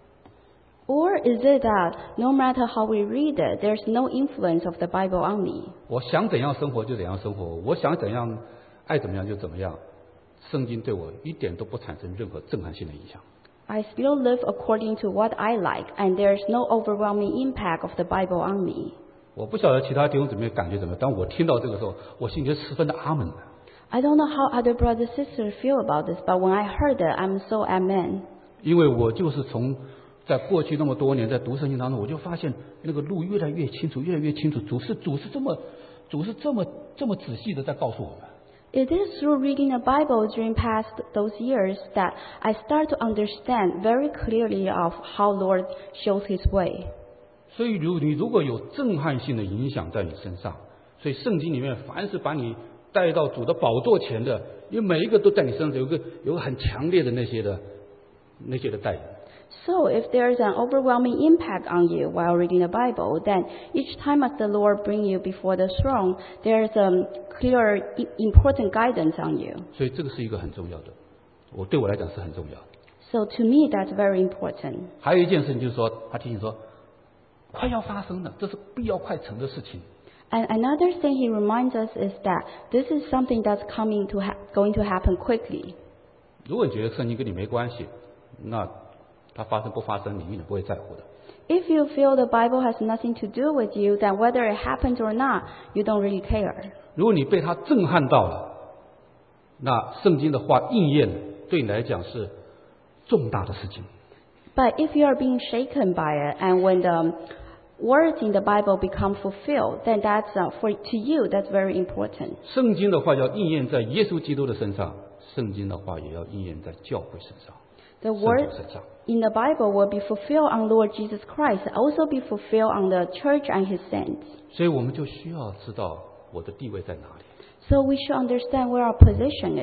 B: Or is it that no matter how we read it, there's no influence of the Bible on me?
A: 我想怎样生活就怎样生活，我想怎样爱怎么样就怎么样，圣经对我一点都不产生任何震撼性的影响。
B: I still live according to what I like, and there's no overwhelming impact of the Bible on me.
A: 我不晓得其他弟兄姊妹感觉怎么样，当我听到这个时候，我心里就十分的阿门。
B: I don't know how other brothers and sisters feel about this, but when I heard it, I'm so amen.
A: 因为我就是从在过去那么多年在读圣经当中，我就发现那个路越来越清楚，越来越清楚。主是主是这么主是这么这么仔细的在告诉我们。
B: It is through reading the Bible during past those years that I start to understand very clearly of how Lord shows His way.
A: 所以如你如果有震撼性的影响在你身上，所以圣经里面凡是把你带到主的宝座前的，因为每一个都在你身上有个有个很强烈的那些的那些的带领。
B: So if there's an overwhelming impact on you while reading the Bible, then each time as the Lord bring you before the throne, there's a clear, i- important guidance on you.
A: 所以这个是一个很重要的，我对我来讲是很重要的。
B: So to me, that's very important.
A: 还有一件事情就是说，他提醒说，快要发生了，这是必要快成的事情。
B: And another thing he reminds us is that this is something that's coming to ha- going to happen quickly.
A: 如果你觉得圣经跟你没关系，那它发生不发生，你一点不会在乎的。
B: If you feel the Bible has nothing to do with you, then whether it happens or not, you don't really care.
A: 如果你被它震撼到了，那圣经的话应验对你来讲是重大的事情。
B: But if you are being shaken by it, and when the words in the Bible become fulfilled, then that's uh, for to you that's very important.
A: 圣经的话要应验在耶稣基督的身上，圣经的话也要应验在教会身上。
B: The
A: 圣
B: word
A: 徒身上。
B: in the Bible will be fulfilled on Lord Jesus Christ, also be fulfilled on the church and His saints.
A: 所以我们就需要知道我的地位在哪里。
B: So we should understand where our position is.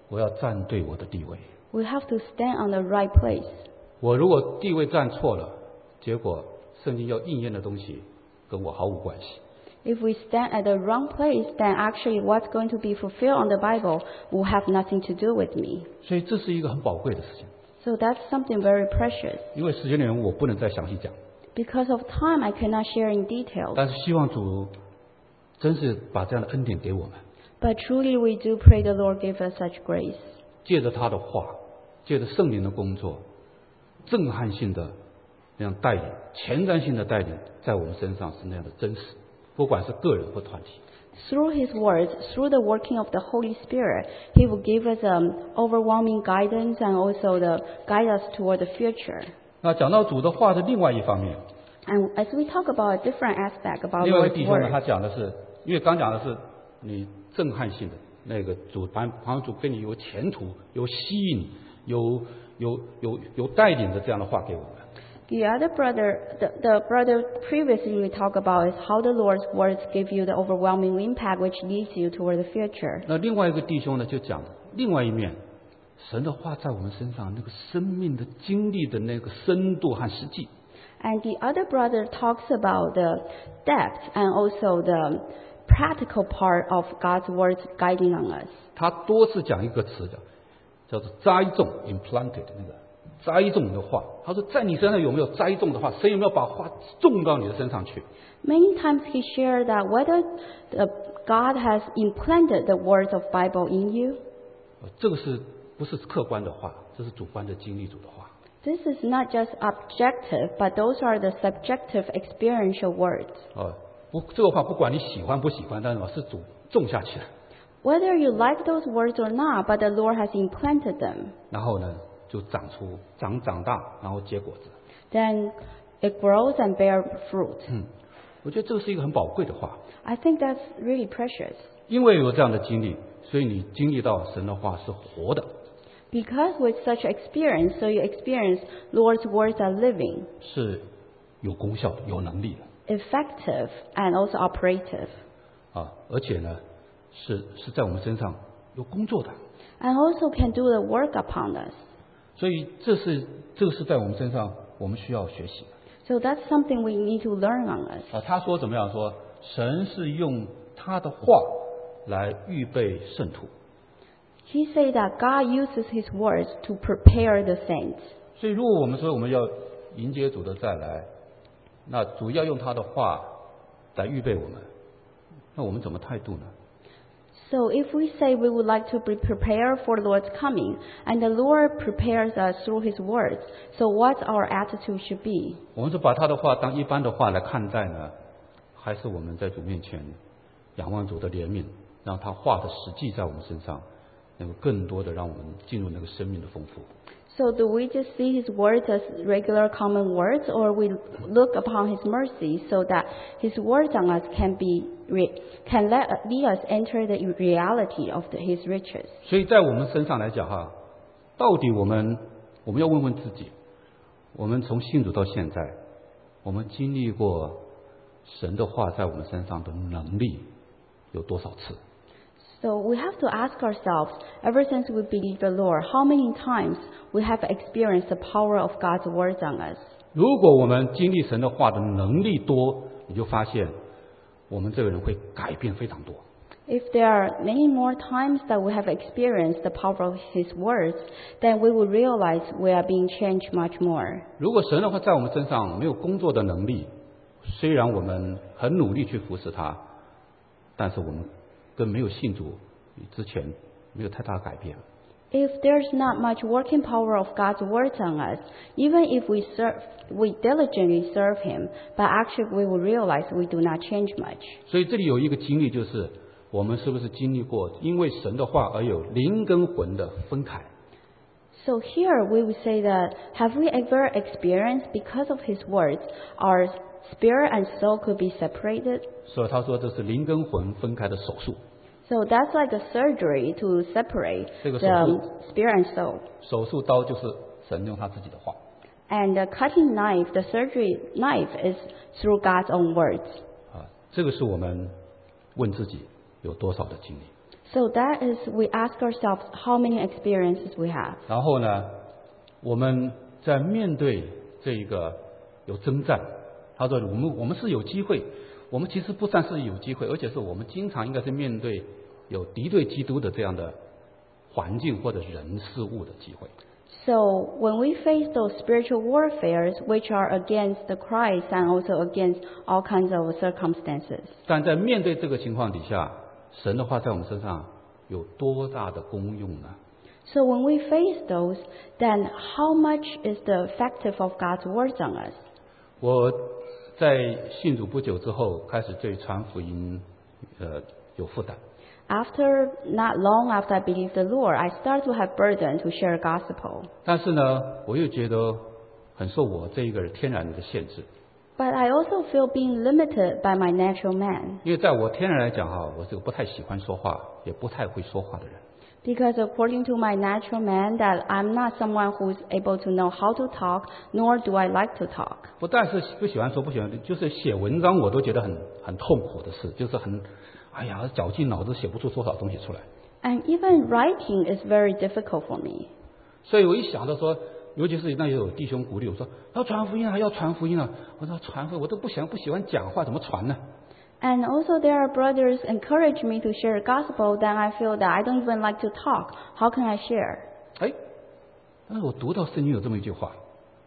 A: 我要站对我的地位。
B: We have to stand on the right place.
A: 我如果地位站错了，结果圣经要应验的东西跟我毫无关系。
B: If we stand at the wrong place, then actually what's going to be fulfilled on the Bible will have nothing to do with me.
A: 所以这是一个很宝贵的事情。
B: So that's something very precious.
A: 因为时间的缘故，我不能再详细讲。
B: Because of time, I cannot share in details.
A: 但是希望主真是把这样的恩典给我们，
B: But truly we do pray the Lord give us such grace.
A: 借着他的话，借着圣灵的工作，震撼性的那样带领，前瞻性的带领，在我们身上是那样的真实，不管是个人或团体。
B: Through His words, through the working of the Holy Spirit, He will give us um, overwhelming guidance and also the guide us toward the future.
A: 那讲到主的话的另外一方面，
B: And as we talk about a different aspect about
A: 另外一个
B: Lord's
A: 弟兄呢，
B: word,
A: 他讲的是，因为刚讲的是你震撼性的那个主，旁旁主跟你有前途、有吸引、有有有有带领的这样的话给我们。
B: the other brother, the, the brother previously we talked about is how the Lord's words give you the overwhelming impact which leads you toward the future.
A: 那另外一个弟兄呢，就讲另外一面，神的话在我们身上那个生命的经历的那个深度和实际。
B: And the other brother talks about the depth and also the practical part of God's words guiding on us.
A: 他多次讲一个词叫叫做栽种 （implanted） 那个栽种的话。他说，在你身上有没有栽种的话？神有没有把话种到你的身上去？
B: Many times he shared that whether the, God has implanted the words of Bible in you.
A: 这个是不是客观的话？这是主观的经历主的话。
B: This is not just objective, but those are the subjective experiential words.
A: 哦，不，这个话不管你喜欢不喜欢，但是是主种下去了。
B: Whether you like those words or not, but the Lord has implanted them.
A: 然后呢，就长出长长大，然后结果子。
B: Then it grows and bears fruit.
A: 嗯，我觉得这是一个很宝贵的话，
B: I think that's really precious.
A: 因为有这样的经历，所以你经历到神的话是活的，
B: Because with such experience, so you experience Lord's words are living,
A: 是有功效的，有能力的
B: effective, and also operative.
A: 啊，而且呢，是是在我们身上有工作的，
B: And also can do the work upon us.
A: 所以这是这个是在我们身上我们需要学习的
B: So that's something we need to learn on us.
A: 啊。他说怎么样说？神是用他的话来预备圣徒，
B: He said that God uses His words to prepare the saints.
A: 所以如果我们说我们要迎接主的再来，那主要用他的话来预备我们，那我们怎么态度呢？
B: So if we say we would like to be prepared for the Lord's coming, and the Lord prepares us through His words, so what our attitude should be?
A: 我们是把他的话当一般的话来看待呢，还是我们在主面前仰望主的怜悯，让他话的实际在我们身上，能够更多的让我们进入那个生命的丰富？
B: So do we just see His words as regular common words, or we look upon His mercy so that His words on us can be re- can let lead us enter the reality of the, His riches?
A: 所以在我们身上来讲哈，到底我们我们要问问自己，我们从信主到现在，我们经历过神的话在我们身上的能力有多少次？
B: So we have to ask ourselves, ever since we believe the Lord, how many times we have experienced the power of God's words on us?
A: 如果我们经历神的话的能力多，你就发现我们这个人会改变非常多。
B: If there are many more times that we have experienced the power of His words, then we will realize we are being changed much more.
A: 如果神的话在我们身上没有工作的能力，虽然我们很努力去服侍他，但是我们跟没有信主之前没有太大的改变。
B: If there's not much working power of God's words on us, even if we serve, we diligently serve Him, but actually we will realize we do not change much.
A: 所以这里有一个经历，就是我们是不是经历过因为神的话而有灵跟魂的分开？
B: So here we would say that, have we ever experienced, because of His words, our spirit and soul could be separated?
A: 所以他说这是灵跟魂分开的手术。
B: So that's like a surgery to separate
A: 这个
B: the
A: 手术
B: spirit and soul.
A: 手术刀就是神用他自己的话。
B: And the cutting knife, the surgery knife, is through God's own words.
A: 啊，这个是我们问自己有多少的经历。
B: So that is, we ask ourselves how many experiences we have.
A: 然后呢，我们在面对这一个有征战，他说我们我们是有机会，我们其实不但是有机会，而且是我们经常应该是面对有敌对基督的这样的环境或者人事物的机会。
B: So when we face those spiritual warfares, which are against the Christ and also against all kinds of circumstances.
A: 但在面对这个情况底下，神的话在我们身上有多大的功用呢？
B: So when we face those, then how much is the effective of God's words on us?
A: 我在信主不久之后，开始对传福音呃有负担。
B: After not long after I believed the Lord, I started to have burden to share gospel.
A: 但是呢，我又觉得很受我这一个天然的限制。
B: But I also feel being limited by my natural man.
A: 因为在我天然来讲哈，我是个不太喜欢说话，也不太会说话的人。
B: Because according to my natural man, that I'm not someone who's able to know how to talk, nor do I like to talk.
A: 不但是不喜欢说，不喜欢，就是写文章我都觉得很很痛苦的事，就是很，哎呀，绞尽脑汁写不出多少东西出来。
B: And even writing is very difficult for me.
A: 所以我一想到说，尤其是那有弟兄鼓励我说要传福音啊，要传福音啊，我说传福音我都不想不喜欢讲话，怎么传呢？
B: And also there are brothers encourage me to share gospel, then I feel that I don't even like to talk. How can I share?
A: 哎，但是我读到圣经有这么一句话，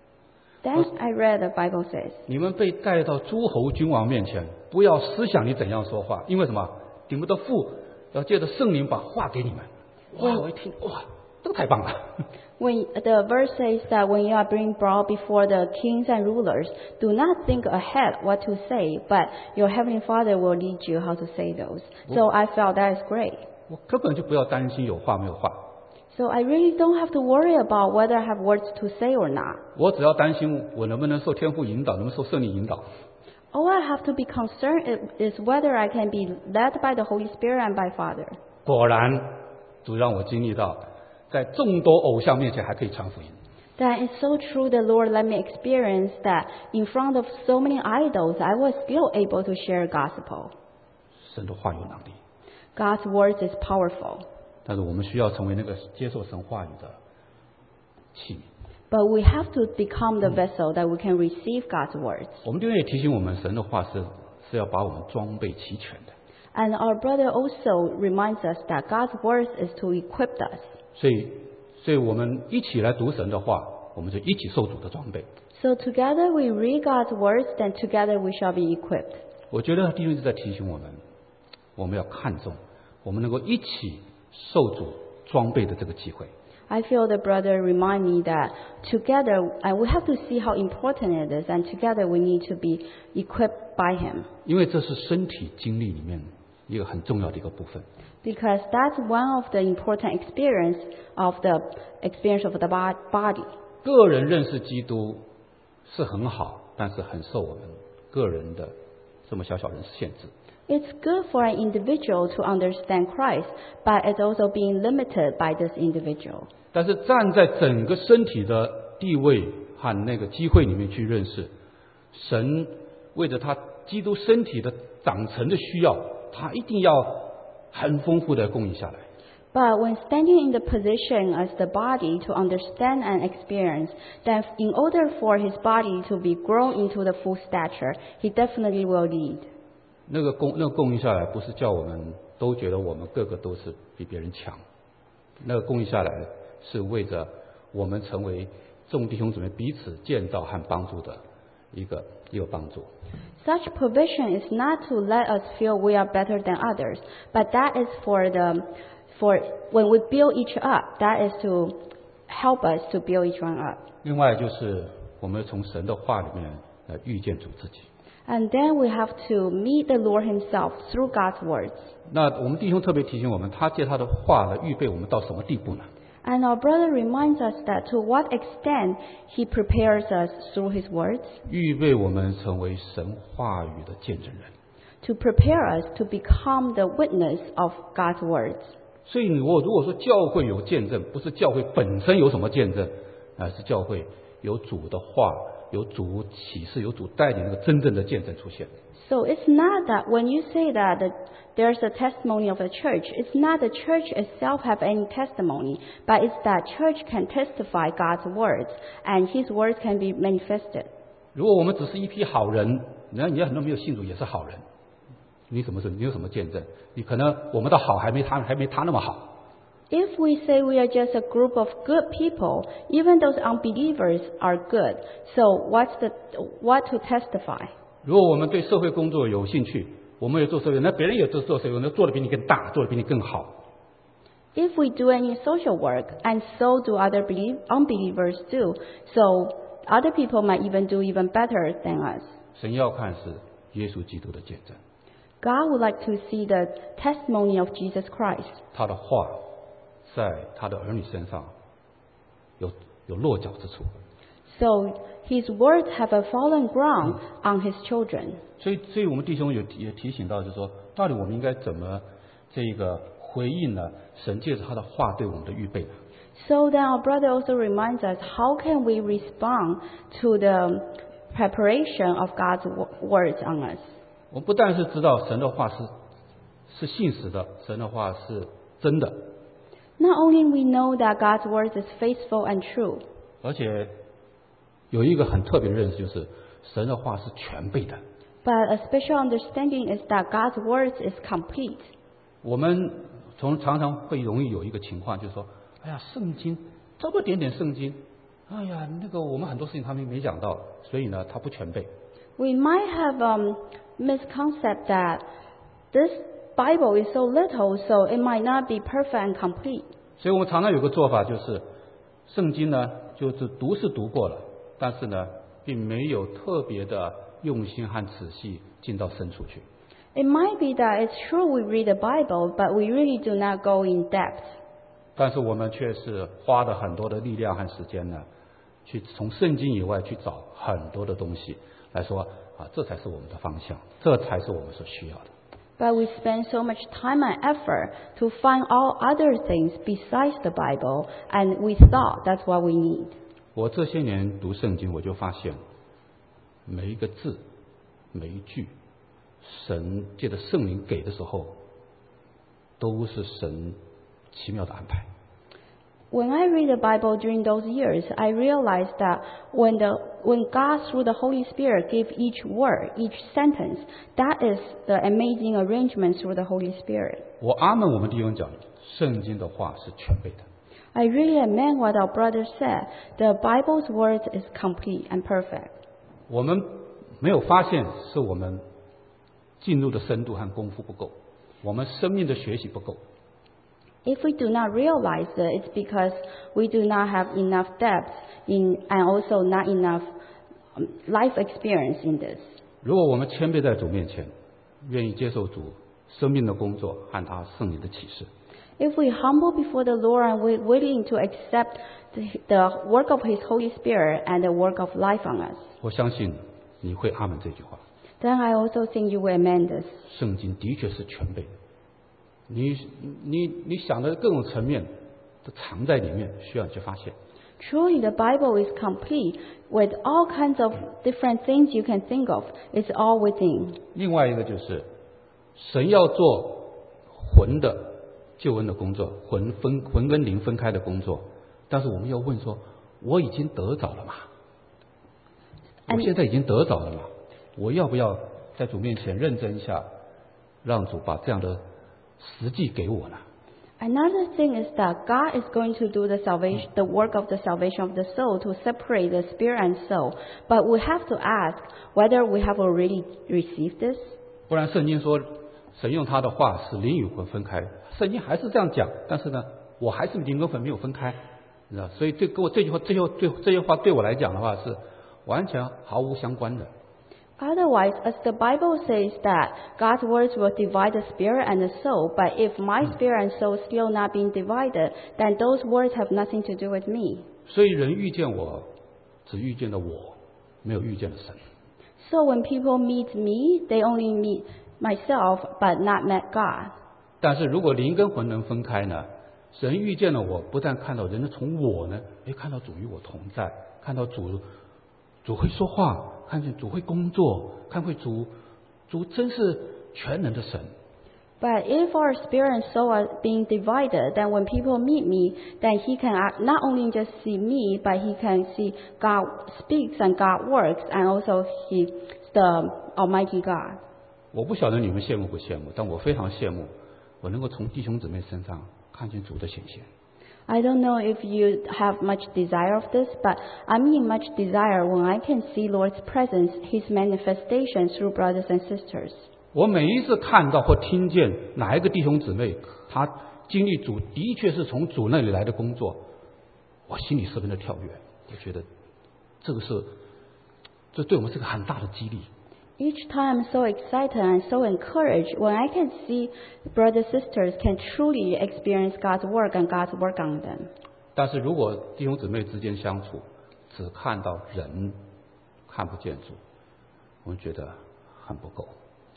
B: Then I read the Bible says,
A: 你们被带到诸侯君王面前，不要思想你怎样说话，因为什么？你们的父要借着圣灵把话给你们。哇，我一听，哇，这个太棒了。
B: when the verse says that when you are being brought before the kings and rulers, do not think ahead what to say, but your heavenly Father will lead you how to say those. So I felt that is great.
A: 我根本就不要担心有话没有话，
B: So I really don't have to worry about whether I have words to say or not.
A: 我只要担心我能不能受天父引导，能不能受圣灵引导。
B: All I have to be concerned is whether I can be led by the Holy Spirit and by Father.
A: 果然，主让我经历到，在众多偶像面前还可以传福音。
B: That is so true. The Lord let me experience that in front of so many idols, I was still able to share gospel.
A: 神的话有能力，
B: God's words is powerful.
A: 但是我们需要成为那个接受神话语的器皿。
B: But we have to become the vessel that we can receive God's words.
A: 我们弟兄也提醒我们，神的话是是要把我们装备齐全的。
B: And our brother also reminds us that God's words is to equip us.
A: 所以，所以我们一起来读神的话，我们就一起受主的装备。
B: So together we read God's words, then together we shall be equipped.
A: 我觉得弟兄是在提醒我们，我们要看重我们能够一起受主装备的这个机会。
B: I feel the brother remind me that together, and we have to see how important it is, and together we need to be equipped by Him.
A: 因为这是身体经历里面一个很重要的一个部分。
B: Because that's one of the important experience of the experience of the bo- body.
A: 个人认识基督是很好，但是很受我们个人的这么小小人限制。
B: It's good for an individual to understand Christ, but it's also being limited by this individual.
A: 但是站在整个身体的地位和那个机会里面去认识，神为着他基督身体的长成的需要，他一定要很丰富的供应下来。
B: But when standing in the position as the body to understand and experience, then in order for his body to be grown into the full stature, he definitely will lead.
A: 那个供那个供应下来，不是叫我们都觉得我们个个都是比别人强，那个供应下来是为着我们成为众弟兄姊妹彼此建造和帮助的一个一个帮助。
B: Such provision is not to let us feel we are better than others, but that is for the for when we build each up, that is to help us to build each one up.
A: 另外就是我们从神的话里面来遇见主自己。
B: And then we have to meet the Lord Himself through God's words.
A: 那我们弟兄特别提醒我们，他借他的话来预备我们到什么地步呢？
B: And our brother reminds us that to what extent He prepares us through His words,
A: 预备我们成为神话语的见证人。
B: to prepare us to become the witness of God's words.
A: 所以我如果说教会有见证，不是教会本身有什么见证，而是教会有主的话有主启示、有主带领那个真正的见证出现。
B: So it's not that when you say that the, there's a testimony of the church, it's not the church itself have any testimony, but it's that church can testify God's words and His words can be manifested.
A: 如果我们只是一批好人，那你要很多没有信主也是好人，你什么事？你有什么见证？你可能我们的好还没他还没他那么好。
B: If we say we are just a group of good people, even those unbelievers are good. So what's the what to testify?
A: 如果我们对社会工作有兴趣，我们也做社会，那别人也做做社会，那做的比你更大，做的比你更好。
B: If we do any social work, and so do other believe, unbelievers do, so other people might even do even better than us.
A: 神要看是耶稣基督的见证。
B: God would like to see the testimony of Jesus Christ.
A: 他的话在他的儿女身上有有落脚之处。
B: So His words have a fallen ground on His children.
A: 所以，所以我们弟兄有也提醒到，就是说，到底我们应该怎么这个回应呢？神借着他的话对我们的预备。
B: So then our brother also reminds us, how can we respond to the preparation of God's words on us?
A: 我们不但是知道神的话是是信实的，神的话是真的。
B: Not only we know that God's words is faithful and true,
A: 而且有一个很特别的认识，就是神的话是全备的。
B: but a special understanding is that God's words is complete.
A: 我们从常常会容易有一个情况，就是说，哎呀，圣经这么点点圣经，哎呀，那个我们很多事情他们没讲到，所以呢，它不全备。
B: We might have um misconcept that this Bible is so little, so it might not be perfect and complete.
A: 所以我们常常有个做法，就是圣经呢，就是读是读过了，但是呢，并没有特别的用心和仔细进到深处去。
B: It might be that it's true we read the Bible, but we really do not go in depth.
A: 但是我们却是花了很多的力量和时间呢，去从圣经以外去找很多的东西来说啊，这才是我们的方向，这才是我们所需要的。
B: But we spend so much time and effort to find all other things besides the Bible, and we thought that's what we need.
A: 我这些年读圣经，我就发现每一个字、每一句，神借着圣灵给的时候，都是神奇妙的安排。
B: When I read the Bible during those years, I realized that when the when God through the Holy Spirit gave each word, each sentence, that is the amazing arrangement through the Holy Spirit.
A: 我阿门，我们弟兄讲，圣经的话是全备的。
B: I really amen what our brother said. The Bible's words is complete and perfect.
A: 我们没有发现，是我们进入的深度和功夫不够，我们生命的学习不够。
B: If we do not realize it, it's because we do not have enough depth in, and also not enough um, life experience in this.
A: 如果我们谦卑在主面前，愿意接受主生命的工作和他圣灵的启示，
B: If we humble before the Lord and we're willing to accept the, the work of His Holy Spirit and the work of life on us,
A: 我相信你会阿门这句话。
B: then I also think you will amend this.
A: 圣经的确是全备的，你你你想的各种层面都藏在里面，需要你去发现。
B: Truly, the Bible is complete with all kinds of different things you can think of. It's all within.
A: 另外一个就是神要做魂的救恩的工作，魂分魂跟灵分开的工作，但是我们要问说，我已经得着了吗？我现在已经得着了吗？我要不要在主面前认真一下，让主把这样的实际给我呢？
B: Another thing is that God is going to do the salvation, the work of the salvation of the soul to separate the spirit and soul. But we have to ask whether we have already received this.
A: 不然圣经说，神用他的话使灵与魂分开，圣经还是这样讲，但是呢，我还是灵跟魂没有分开，你知道？所以对跟我这句话，这句对这句话对我来讲的话是完全毫无相关的。
B: Otherwise, as the Bible says that God's words will divide the spirit and the soul, but if my spirit and soul still not being divided, then those words have nothing to do with me.
A: 所以人遇见我，只遇见了我，没有遇见了神。
B: So when people meet me, they only meet myself, but not met God.
A: 但是如果灵跟魂能分开呢？神遇见了我，不但看到人从我呢，哎，看到主与我同在，看到主主主会说话，看见主会工作，看会主主真是全能的神。
B: But if our spirit and soul are being divided, then when people meet me, then he can not only just see me, but he can see God speaks and God works, and also he's the Almighty God.
A: 我不晓得你们羡慕不羡慕，但我非常羡慕，我能够从弟兄姊妹身上看见主的显现。
B: I don't know if you have much desire of this, but I'm in much desire when I can see Lord's presence, His manifestation through brothers and sisters.
A: 我每一次看到或听见哪一个弟兄姊妹，他经历主的确是从主那里来的工作，我心里十分的跳跃。我觉得这个是，这对我们是个很大的激励。
B: Each time I'm so excited and so encouraged when I can see brothers and sisters can truly experience God's work and God's work on them.
A: 但是如果弟兄姊妹之间相处，只看到人，看不见主，我们觉得很不够。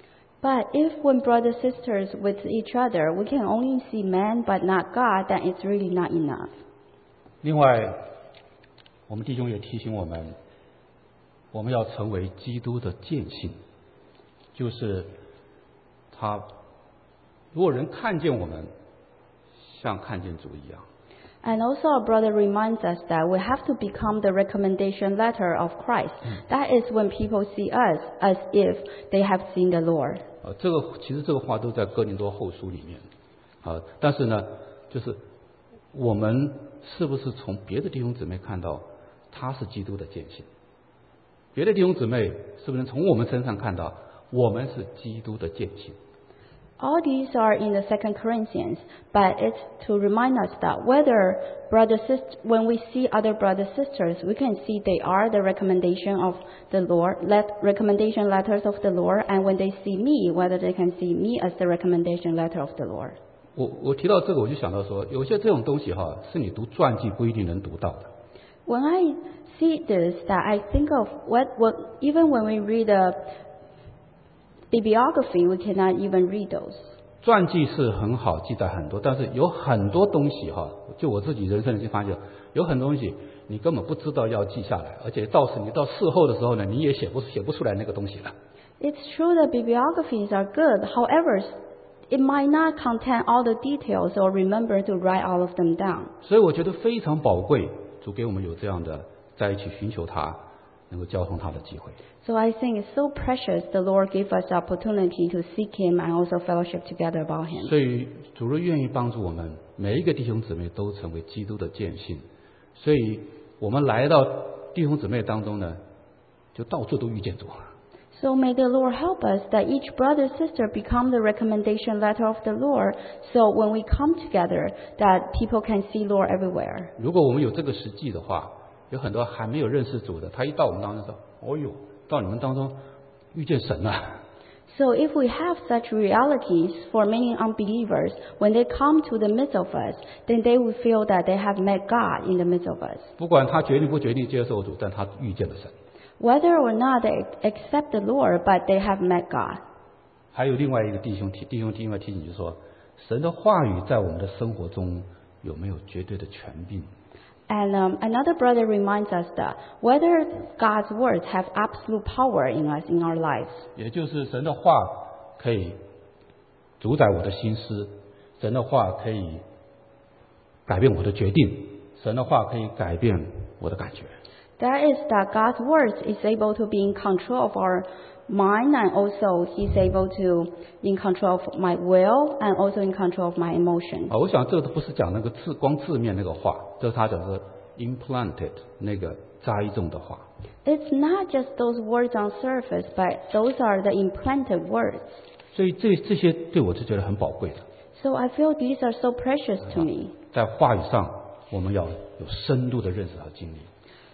B: But if when brothers and sisters with each other, we can only see man but not God, then it's really not enough.
A: 另外，我们弟兄也提醒我们，我们要成为基督的见性，就是他，如果人看见我们，像看见主一样。
B: And also our brother reminds us that we have to become the recommendation letter of Christ. That is when people see us as if they have seen the Lord.
A: 呃，这个其实这个话都在哥林多后书里面，啊、呃，但是呢，就是我们是不是从别的弟兄姊妹看到他是基督的见性？别的弟兄姊妹是不是能从我们身上看到我们是基督的见性？
B: All these are in the Second Corinthians, but it's to remind us that whether brothers sisters, when we see other brothers sisters, we can see they are the recommendation of the Lord, let recommendation letters of the Lord, and when they see me, whether they can see me as the recommendation letter of the Lord.
A: 我我提到这个，我就想到说，有些这种东西哈，是你读传记不一定能读到的。
B: When I see this, that I think of what, what even when we read a bibliography, we cannot even read those.
A: 传记是很好记载很多，但是有很多东西哈，就我自己人生就发现，有很多东西你根本不知道要记下来，而且到时你到事后的时候呢，你也写不写不出来那个东西了。
B: It's true that bibliographies are good. However, it might not contain all the details or remember to write all of them down.
A: 所以我觉得非常宝贵，主给我们有这样的在一起寻求他，能够交通他的机会。
B: So I think it's so precious the Lord gave us the opportunity to seek Him and also fellowship together about Him.
A: 所以主若愿意帮助我们每一个弟兄姊妹都成为基督的见性，所以我们来到弟兄姊妹当中呢，就到处都遇见主。
B: So may the Lord help us that each brother and sister become the recommendation letter of the Lord. So when we come together, that people can see Lord everywhere.
A: 如果我们有这个实际的话，有很多还没有认识主的，他一到我们当中说：“哦哟，到你们当中遇见神了。”
B: So if we have such realities for many unbelievers, when they come to the midst of us, then they will feel that they have met God in the midst of us.
A: 不管他决定不决定接受主，但他遇见了神。
B: Whether or not they accept the Lord, but they have met God.
A: 还有另外一个弟兄提弟兄另外提醒就是说，神的话语在我们的生活中有没有绝对的权柄？
B: And um, another brother reminds us that whether God's words have absolute power in us, in our lives.
A: 也就是神的话可以主宰我的心思，神的话可以改变我的决定，神的话可以改变我的感觉。
B: That is that God's words is able to be in control of our mind, and also He's able to in control of my will and also in control of my emotions.
A: 啊，我想这个不是讲那个字光字面那个话，这是他讲的 implanted 那个栽种的话。
B: It's not just those words on surface, but those are the implanted words.
A: 所以这这些对我是觉得很宝贵的。
B: So I feel these are so precious to me.
A: 在话语上，我们要有深度的认识和经历。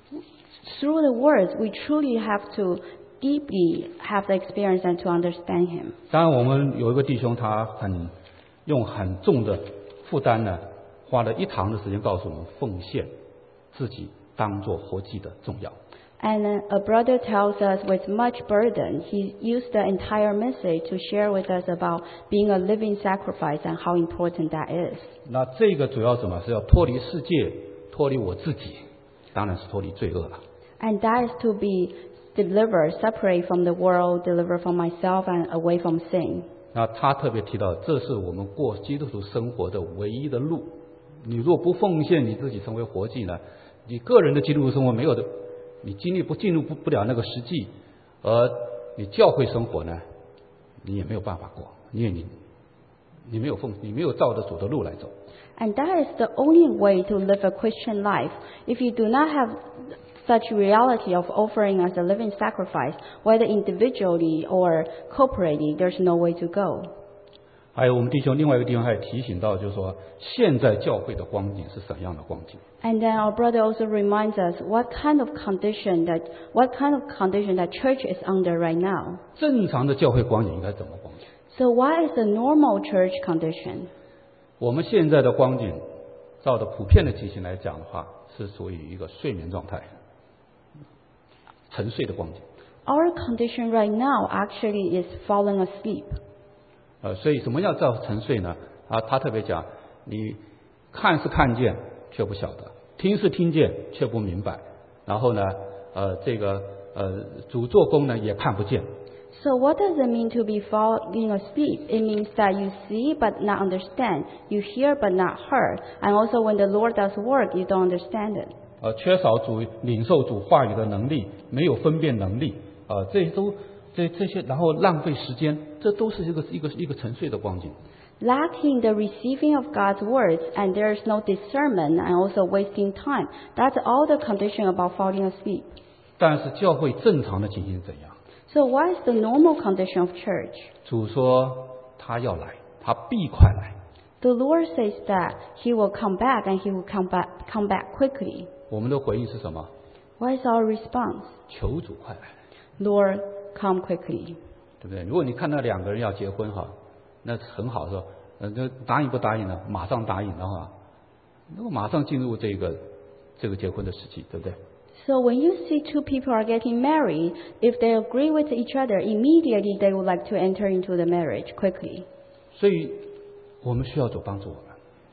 B: Through the words, we truly have to deeply have the experience and to understand Him.
A: 当然，我们有一个弟兄，他很用很重的负担呢，花了一堂的时间告诉我们奉献自己当作活祭的重要。
B: And a brother tells us with much burden, he used the entire message to share with us about being a living sacrifice and how important that is.
A: 那这个主要什么？是要脱离世界，脱离我自己，当然是脱离罪恶了。
B: And that is to be delivered, separate from the world, delivered from myself and away from sin.
A: 那他特别提到，这是我们过基督徒生活的唯一的路。你若不奉献你自己成为活祭呢，你个人的基督徒生活没有的，你经历不进入不不了那个实际，而你教会生活呢，你也没有办法过，因为你你没有奉，你没有照着主的路来走。
B: And that is the only way to live a Christian life. If you do not have such reality of offering as a living sacrifice, whether individually or corporately, there's no way to go.
A: 还有我们弟兄另外一个地方还提醒到，就是说现在教会的光景是怎样的光景。
B: And then our brother also reminds us what kind of condition that what kind of condition that church is under right now.
A: 正常的教会光景应该怎么光景？
B: So what is the normal church condition?
A: 我们现在的光景，照着普遍的情形来讲的话，是属于一个睡眠状态，沉睡的光景。
B: Our condition right now actually is falling asleep.
A: 呃，所以什么叫叫沉睡呢？啊，他特别讲，你看是看见却不晓得，听是听见却不明白，然后呢，呃，这个呃主做工呢也看不见。
B: So what does it mean to be falling asleep? It means that you see but not understand, you hear but not heard, and also when the Lord does work, you don't understand it.
A: 呃，缺少主领受主话语的能力，没有分辨能力，啊、呃，这些都这这些，然后浪费时间，这都是一个一个一个沉睡的光景。
B: Lacking the receiving of God's words, and there is no discernment, and also wasting time. That's all the condition about falling asleep.
A: 但是教会正常的情形怎样？
B: So what is the normal condition of church?
A: 主说他要来，他必快来。
B: The Lord says that He will come back, and He will come back, come back quickly.
A: 我们的回应是什么？
B: What is our response?
A: 求主快来，
B: Lord, come quickly.
A: 对不对？如果你看到两个人要结婚哈，那很好说，呃，就答应不答应呢？马上答应的话，那么马上进入这个这个结婚的时期，对不对？
B: So when you see two people are getting married, if they agree with each other, immediately they would like to enter into the marriage quickly.
A: 所以我们需要主帮助我们。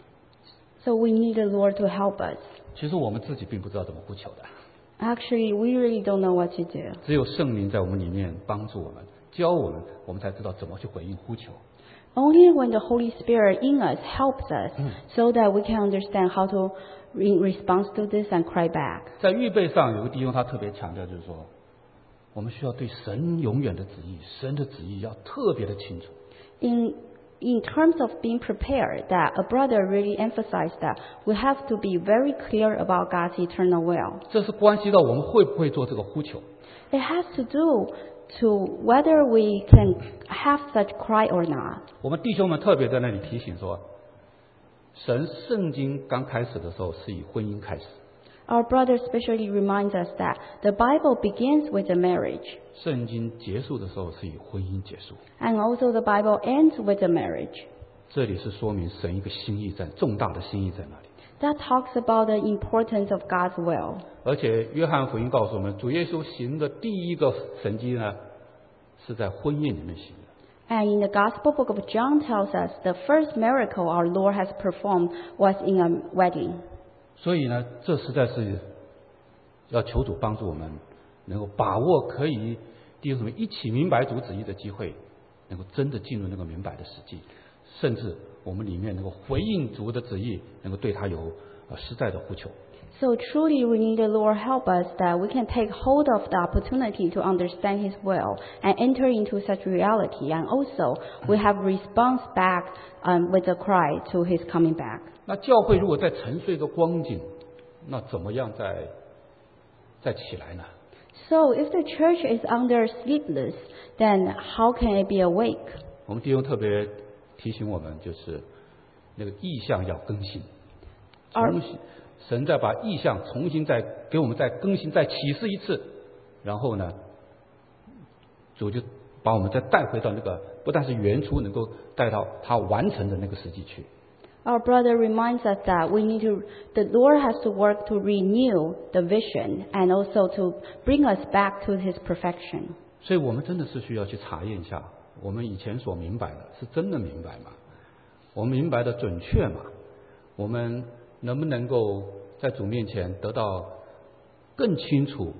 B: So we need the Lord to help us.
A: 其实我们自己并不知道怎么呼求的，
B: Actually, we really don't know what to do.
A: 只有圣灵在我们里面帮助我们，教我们，我们才知道怎么去回应呼求。
B: Only when the Holy Spirit in us helps us, so that we can understand how to in response to this and cry back.
A: 在预备上有个弟兄他特别强调，就是说，我们需要对神永远的旨意，神的旨意要特别的清楚。
B: In in terms of being prepared, that a brother really emphasized that we have to be very clear about God's eternal will.
A: 这是关系到我们会不会做这个呼求。
B: It has to do to whether we can have such cry or not.
A: 我们弟兄们特别在那里提醒说，神圣经刚开始的时候是以婚姻开始，
B: Our brother especially reminds us that the Bible begins with a marriage,
A: 圣经结束的时候是以婚姻结束。
B: and also the Bible ends with a marriage.
A: 这里是说明神一个心意在，重大的心意在那里。
B: That talks about the importance of God's will.
A: 而且约翰福音告诉我们，主耶稣行的第一个神迹呢，是在婚宴里面行的。
B: And in the Gospel book of John tells us the first miracle our Lord has performed was in a wedding.
A: 所以呢，这实在是要求主帮助我们，能够把握可以弟兄们一起明白主旨意的机会，能够真的进入那个明白的实际，甚至我们里面能够回应主的旨意，能够对他有呃实在的呼求。
B: So truly we need the Lord help us that we can take hold of the opportunity to understand His will and enter into such reality. And also we have response back um, with a cry to His coming back.
A: 那教会如果在沉睡的光景，那怎么样再再起来呢？
B: So if the church is under sleepless, then how can it be awake?
A: 我们弟兄特别提醒我们，就是那个意象要更新，重新神再把意象重新再给我们再更新、再启示一次，然后呢，主就把我们再带回到那个不但是原初，能够带到他完成的那个实际去。
B: Our brother reminds us that we need to, the Lord has to work to renew the vision and also to bring us back to His perfection.
A: 所以我们真的是需要去查验一下，我们以前所明白的是真的明白吗？我们明白的准确吗？我们能不能够在主面前得到更清楚、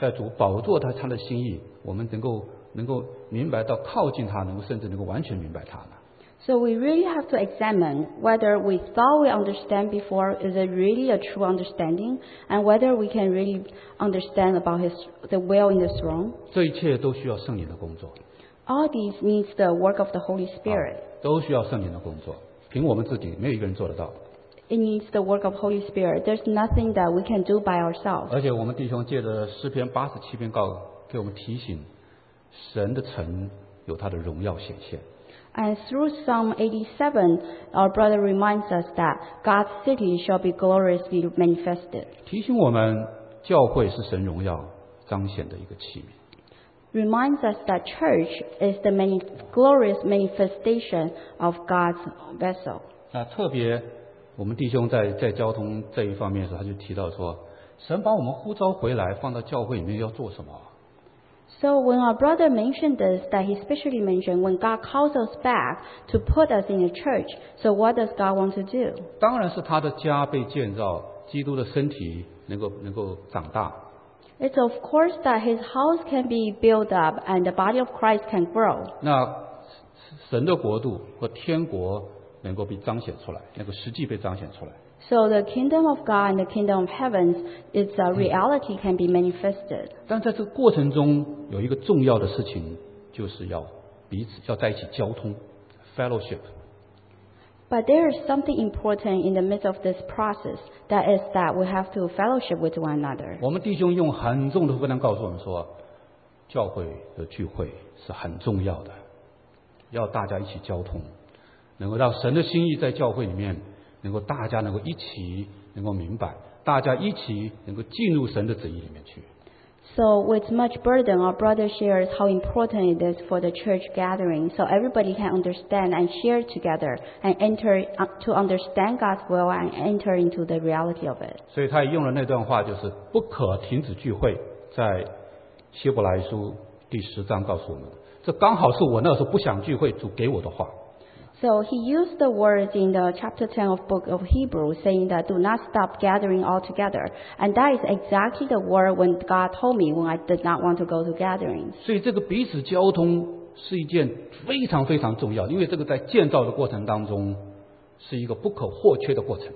A: 在主宝座他他的心意，我们能够能够明白到靠近他，能够甚至能够完全明白他呢。
B: So we really have to examine whether we thought we understand before, is it really a true understanding, and whether we can really understand about his the will in the throne.
A: 这一切都需要圣灵的工作。
B: All these needs the work of the Holy Spirit.
A: 都需要圣灵的工作，凭我们自己没有一个人做得到。
B: It needs the work of Holy Spirit. There's nothing that we can do by ourselves.
A: 而且我们弟兄借着诗篇八十七篇告给我们提醒，神的城有他的荣耀显现。
B: And through Psalm eighty-seven, our brother reminds us that God's city shall be gloriously manifested.
A: 提醒我们，教会是神荣耀彰显的一个器皿。
B: Reminds us that church is the many glorious manifestation of God's vessel.
A: 那特别我们弟兄在在交通这一方面的时候，他就提到说，神把我们呼召回来，放到教会里面要做什么？
B: So when our brother mentioned this, that he specially mentioned when God calls us back to put us in a church, so what does God want to do?
A: 当然是他的家被建造，基督的身体能够能够长大。
B: It's of course that his house can be built up and the body of Christ can grow.
A: 那神的国度和天国能够被彰显出来，那个实际被彰显出来。
B: So the kingdom of God and the kingdom of heavens, its a reality can be manifested.
A: 但在这个过程中，有一个重要的事情，就是要彼此要在一起交通 ，fellowship。
B: But there is something important in the midst of this process, that is that we have to fellowship with one another.
A: 我们弟兄用很重的分量告诉我们说，教会的聚会是很重要的，要大家一起交通，能够让神的心意在教会里面，能够大家能够一起能够明白，大家一起能够进入神的旨意里面去。
B: So with much burden, our brother shares how important it is for the church gathering, so everybody can understand and share together and enter to understand God's will and enter into the reality of it.
A: 所以他也用了那段话，就是不可停止聚会，在希伯来书第十章告诉我们，这刚好是我那时候不想聚会主给我的话。
B: So he used the words in the chapter ten of book of Hebrews saying that do not stop gathering altogether. And that is exactly the word when God told me when I did not want to go to gatherings.
A: 所以这个彼此交通是一件非常非常重要，因为这个在建造的过程当中是一个不可或缺的过程。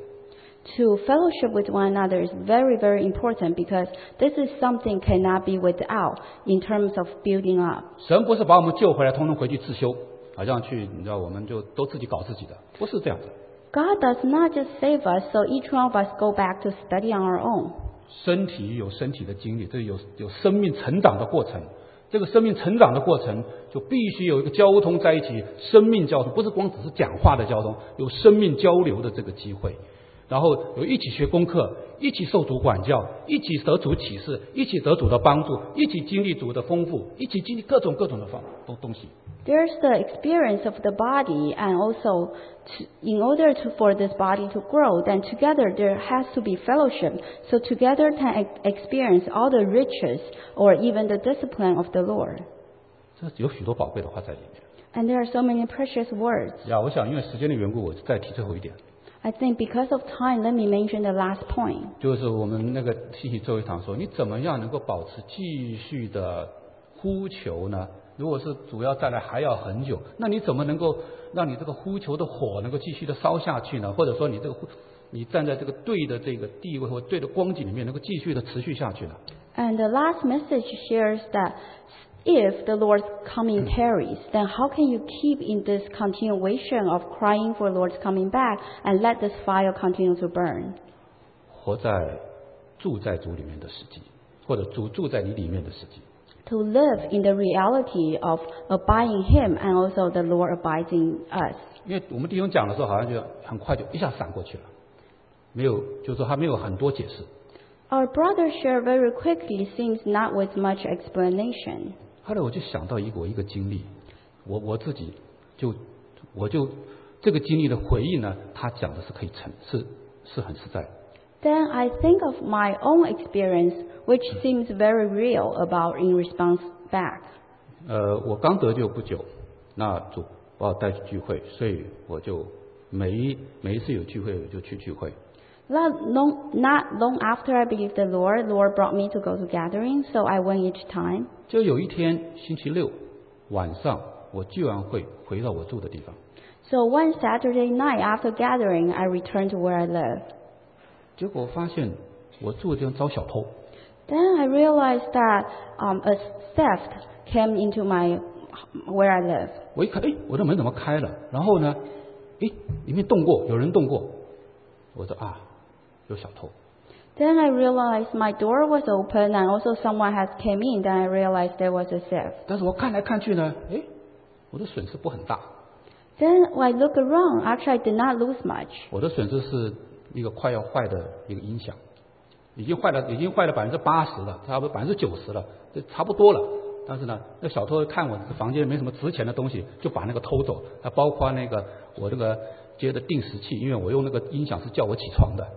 B: To fellowship with one another is very, very important because this is something cannot be without in terms of building up.
A: 神不是把我们救回来，通通回去自修。 好像去，你知道，我们就都自己搞自己的，不是这样的。
B: God does not just save us, so each one of us go back to study on our own.
A: 身体有身体的经历，这有有生命成长的过程。这个生命成长的过程，就必须有一个交通在一起，生命交通，不是光只是讲话的交通，有生命交流的这个机会。然后有一起学功课，一起受主管教，一起得主启示，一起得主的帮助，一起经历主的丰富，一起经历各种各种的方东东西。
B: There's the experience of the body, and also to, in order to, for this body to grow, then together there has to be fellowship. So together can ex- experience all the riches or even the discipline of the Lord.
A: 这有许多宝贵的话在里面。
B: And there are so many precious words.
A: 呀，我想因为时间的缘故，我再提最后一点。
B: I think because of time, let me mention the last point.
A: 就是我们那个信息最后一堂说，你怎么样能够保持继续的呼求呢？如果是主要再来还要很久，那你怎么能够让你这个呼求的火能够继续的烧下去呢？或者说你这个你站在这个对的这个地位或对的光景里面，能够继续的持续下去呢？
B: And the last message shares that if the Lord's coming tarries, then how can you keep in this continuation of crying for Lord's coming back and let this fire continue to burn?
A: 活在住在主里面的时机，或者主住在你里面的时机。
B: To live in the reality of abiding Him and also the Lord abiding us.
A: 因为我们弟兄讲的时候，好像就很快就一下闪过去了，没有，就是说他没有很多解释。
B: Our brother shared very quickly, seems not with much explanation.
A: 后来我就想到一个我一个经历，我我自己就我就这个经历的回应呢，他讲的是可以成是是很实在的。
B: Then I think of my own experience, which seems very real about in response back.
A: 呃，我刚得救不久，那主把我带去聚会，所以我就每一每一次有聚会我就去聚会。
B: Not long, not long after I believed the Lord, Lord brought me to go to gatherings, so I went each time.
A: 就有一天星期六晚上，我居然会回到我住的地方。
B: So one Saturday night after gathering, I returned to where I live.
A: 结果我发现我住的地方遭小偷。
B: Then I realized that um, a theft came into my where I live.
A: 我一看，哎，我的门怎么开了？然后呢，哎，里面动过，有人动过。我说啊，有小偷。
B: Then I realized my door was open and also someone had came in. Then I realized there was a theft.
A: 但是我看来看去呢，哎，我的损失不很大。
B: Then when I look around, actually I did not lose much.
A: 我的损失是一个快要坏的一个音响，已经坏了，已经坏了百分之八十了，差不多百分之九十了，这差不多了。但是呢，那小偷看我房间没什么值钱的东西，就把那个偷走。它包括那个我这个接的定时器，因为我用那个音响是叫我起床的。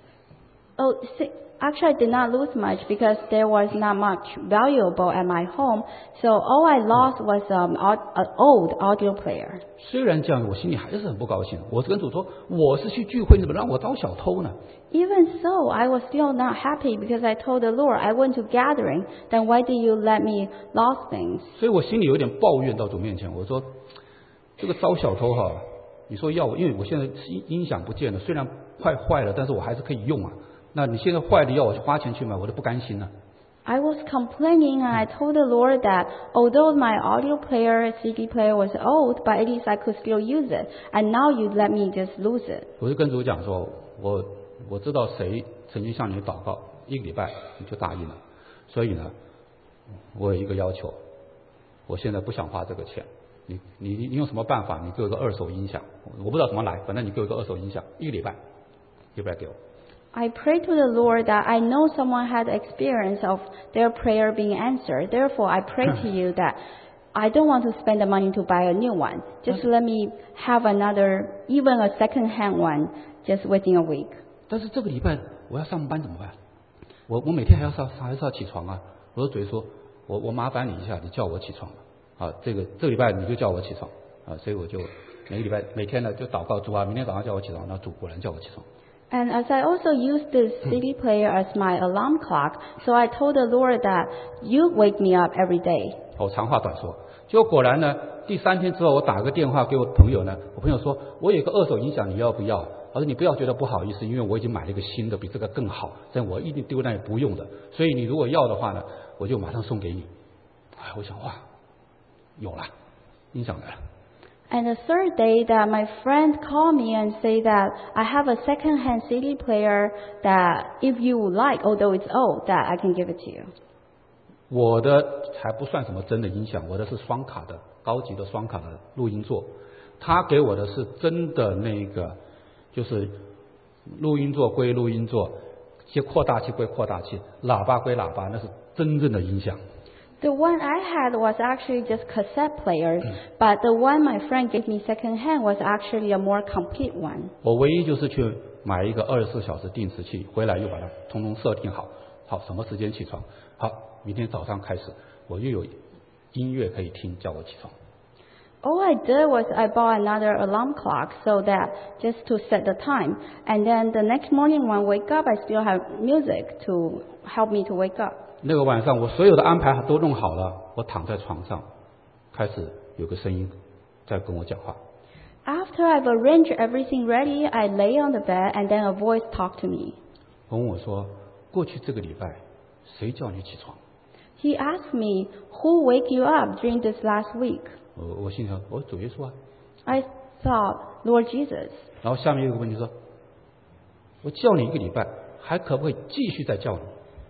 B: Oh, see, actually I did not lose much because there was not much valuable at my home. So all I lost was um, an old audio player.
A: 虽然这样，我心里还是很不高兴。我是跟主说，我是去聚会，你怎么让我遭小偷呢？
B: Even so, I was still not happy because I told the Lord I went to gathering. Then why did you let me lose things?
A: 所以我心里有点抱怨到主面前，我说这个遭小偷哈，你说要我，因为我现在音音响不见了，虽然快坏了，但是我还是可以用啊。那你现在坏的要我去花钱去买，我都不甘心了。
B: I was complaining and I told the Lord that although my audio player, C D player was old, but at least I could still use it. And now you let me just lose it.
A: 我就跟主讲说，我我知道谁曾经向你祷告，一个礼拜你就答应了，所以呢，我有一个要求，我现在不想花这个钱。你你你用什么办法？你给我一个二手音响，我不知道怎么来，反正你给我一个二手音响，一个礼拜，一个礼拜给我。
B: I prayed to the Lord that I know someone had experience of their prayer being answered. Therefore, I pray to you that I don't want to spend the money to buy a new one. Just let me have another, even a second-hand one, just within a week.
A: 但是这个礼拜我要上班怎么办？我我每天还要上还是要起床啊！我的嘴说，我我麻烦你一下，你叫我起床啊！这个这个礼拜你就叫我起床啊！所以我就每个礼拜每天呢就祷告主啊，明天早上叫我起床，然后主果然叫我起床。
B: And as I also used the C D player as my alarm clock, so I told the Lord that you wake me up every day.
A: 我长话短说，结果果然呢，第三天之后，我打个电话给我朋友呢，我朋友说，我有一个二手音响，你要不要？我说你不要觉得不好意思，因为我已经买了一个新的，比这个更好，但我一定丢那里不用的，所以你如果要的话呢，我就马上送给你。哎，我想哇，有了，音响来了。
B: And the third day that my friend called me and say that I have a second-hand C D player that if you would like, although it's old, that I can give it to you.
A: 我的还不算什么真的音响，我的是双卡的高级的双卡的录音座，他给我的是真的那个，就是录音座归录音座，接扩大器归扩大器，喇叭归喇叭，那是真正的音响。
B: The one I had was actually just cassette players, but the one my friend gave me second-hand was actually a more complete one.
A: 我唯一就是去买一个二十四小时定时器，回来又把它通通设定好，好什么时间起床，好明天早上开始我又有音乐可以听，叫我起床。
B: All I did was I bought another alarm clock so that just to set the time. And then the next morning when I wake up, I still have music to help me to wake up.
A: 那个晚上我所有的安排都弄好了，我躺在床上，开始有个声音在跟我讲话。
B: After I've arranged everything ready, I lay on the bed and then a voice talked to me.
A: 我问我说，过去这个礼拜谁叫你起床？
B: He asked me, who wake you up during this last week?
A: 我我心想，我主耶稣啊。
B: I thought, Lord Jesus.
A: 然后下面有个问题说，我叫你一个礼拜，还可不可以继续再叫你？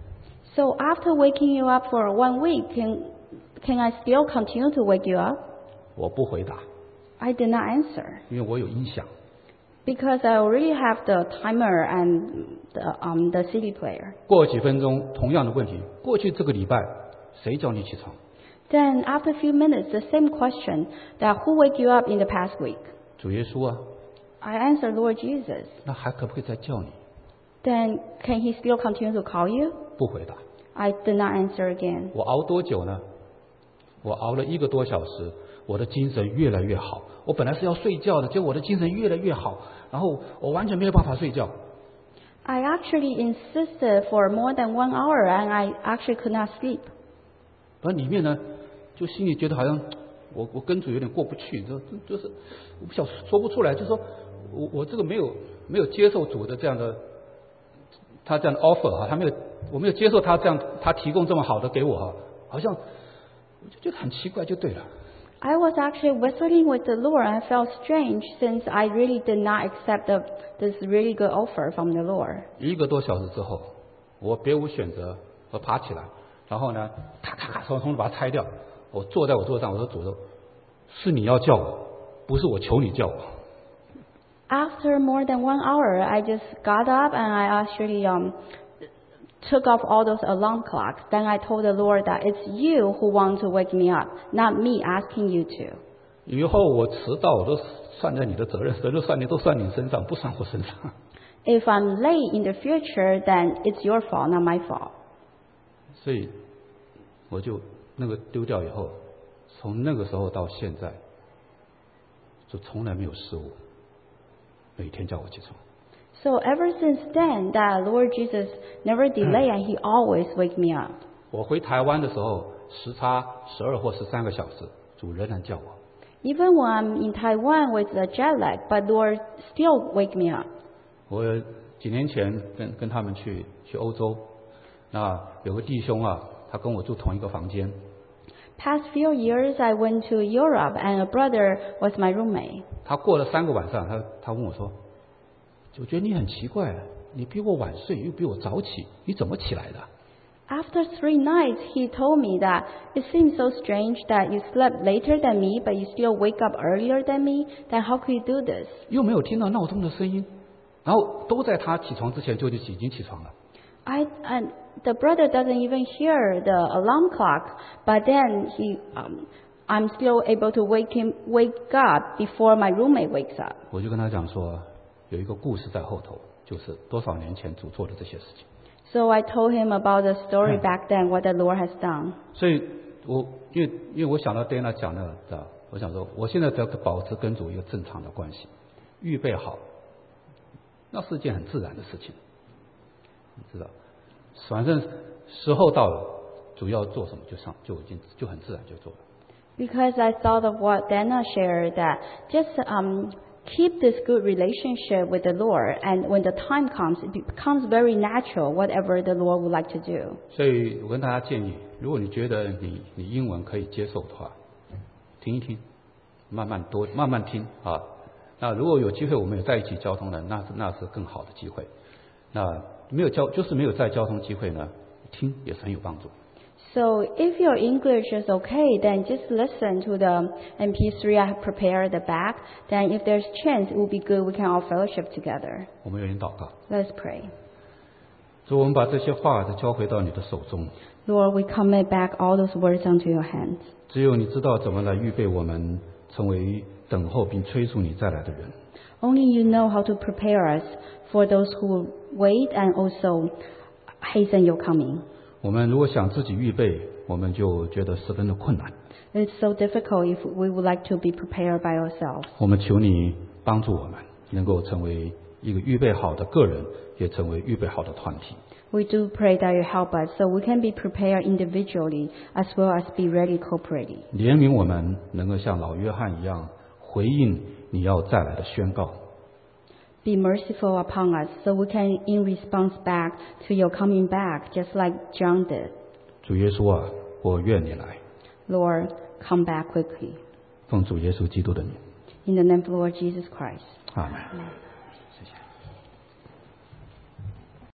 B: So after waking you up for one week, can, can I still continue to wake you up?
A: 我不回答，
B: I did not answer
A: 因为我有音响。
B: because I already have the timer and the, um, the C D player.
A: 过几分钟，同样的问题，过去这个礼拜谁叫你起床？
B: Then after a few minutes, the same question that who wake you up in the past week?
A: 主耶稣啊，
B: I answered, Lord Jesus.
A: 那还可不可以再叫你？
B: Then can he still continue to call you?
A: 不回答。
B: I did not answer again.
A: 我熬多久呢？我熬了一个多小时，我的精神越来越好。我本来是要睡觉的，结果我的精神越来越好，然后我完全没有办法睡觉。
B: I actually insisted for more than one hour, and I actually could not sleep.
A: 而里面呢，就心里觉得好像我我跟主有点过不去，就就是我不想说不出来，就说我我这个没有没有接受主的这样的他这样的 offer 哈，他没有我没有接受他这样他提供这么好的给我哈，好像我就觉得很奇怪，就对了。
B: I was actually wrestling with the Lord, and I felt strange since I really did not accept the, this really good offer from the Lord.
A: 一个多小时之后，我别无选择，我爬起来，然后呢，咔咔咔，从从把它拆掉。我坐在我桌上，我说主的，是你要叫我，不是我求你叫我。
B: After more than one hour, I just got up and I actually um, took off all those alarm clocks. Then I told the Lord that it's you who want to wake me up, not me asking you to.
A: 以后我迟到，我都算在你的责任，责任算你都算你身上，不算我身上。
B: If I'm late in the future, then it's your fault, not my fault.
A: 所以我就那个丢掉以后，从那个时候到现在，就从来没有失误，每天叫我起床。
B: So ever since then, that Lord Jesus never delay and He always wake me up.
A: 我回台湾的时候，时差十二或十三个小时，主仍然叫我。
B: Even when I'm in Taiwan with the jet lag, but Lord still wake me up.
A: 我几年前跟跟他们去去欧洲，那有个弟兄啊，他跟我住同一个房间。
B: Past few years, I went to Europe, and a brother was my roommate.
A: 他过了三个晚上，他他问我说：“我觉得你很奇怪，你比我晚睡，又比我早起，你怎么起来的？”
B: After three nights, he told me that it seems so strange that you slept later than me, but you still wake up earlier than me. Then how could you do this?
A: 又没有听到闹钟的声音，然后都在他起床之前就已经起床了。
B: I and the brother doesn't even hear the alarm clock, but then he, um, I'm still able to wake him, wake up before my roommate wakes up.
A: 我就跟他讲说，有一个故事在后头，就是多少年前主做的这些事情。
B: So I told him about the story back then, what the Lord has done.
A: 所以我因为因为我想到 Dana 讲的，我想说，我现在只要保持跟主一个正常的关系，预备好，那是一件很自然的事情，你知道，反正时候到了，主要做什么就上就已经就很自然就做了。
B: Because I thought of what Dana shared, that just um, keep this good relationship with the Lord, and when the time comes, it becomes very natural, whatever the Lord would like to do.
A: 所以我跟大家建议，如果你觉得你你英文可以接受的话，听一听，慢慢多慢慢听啊。那如果有机会我们有在一起交通的，那是那是更好的机会。那没有交就是没有在交通机会呢，听也是很有帮助。
B: So if your English is okay, then just listen to the M P three I have prepared at the back. Then if there's chance, it will be good. We can all fellowship together.
A: 我们有人祷告，
B: Let's pray.
A: 主，我们把这些话都交回到你的手中。
B: Lord, we commit back all those words unto your hands.
A: 只有你知道怎么来预备我们成为等候并催促你再来的人。
B: Only you know how to prepare us for those who wait and also hasten your coming.
A: 我们如果想自己预备，我们就觉得十分的困难。
B: It's so difficult if we would like to be prepared by ourselves.
A: 我们求你帮助我们，能够成为一个预备好的个人，也成为预备好的团体。
B: We do pray that you help us so we can be prepared individually as well as be ready corporately.
A: 怜悯我们，能够像老约翰一样回应你要再来的宣告。
B: Be merciful upon us so we can in response back to your coming back just like John did.
A: 主耶稣啊，我愿你来。
B: Lord, come back quickly.
A: 奉主耶稣基督的名，
B: In the name of Lord Jesus Christ.
A: 阿门。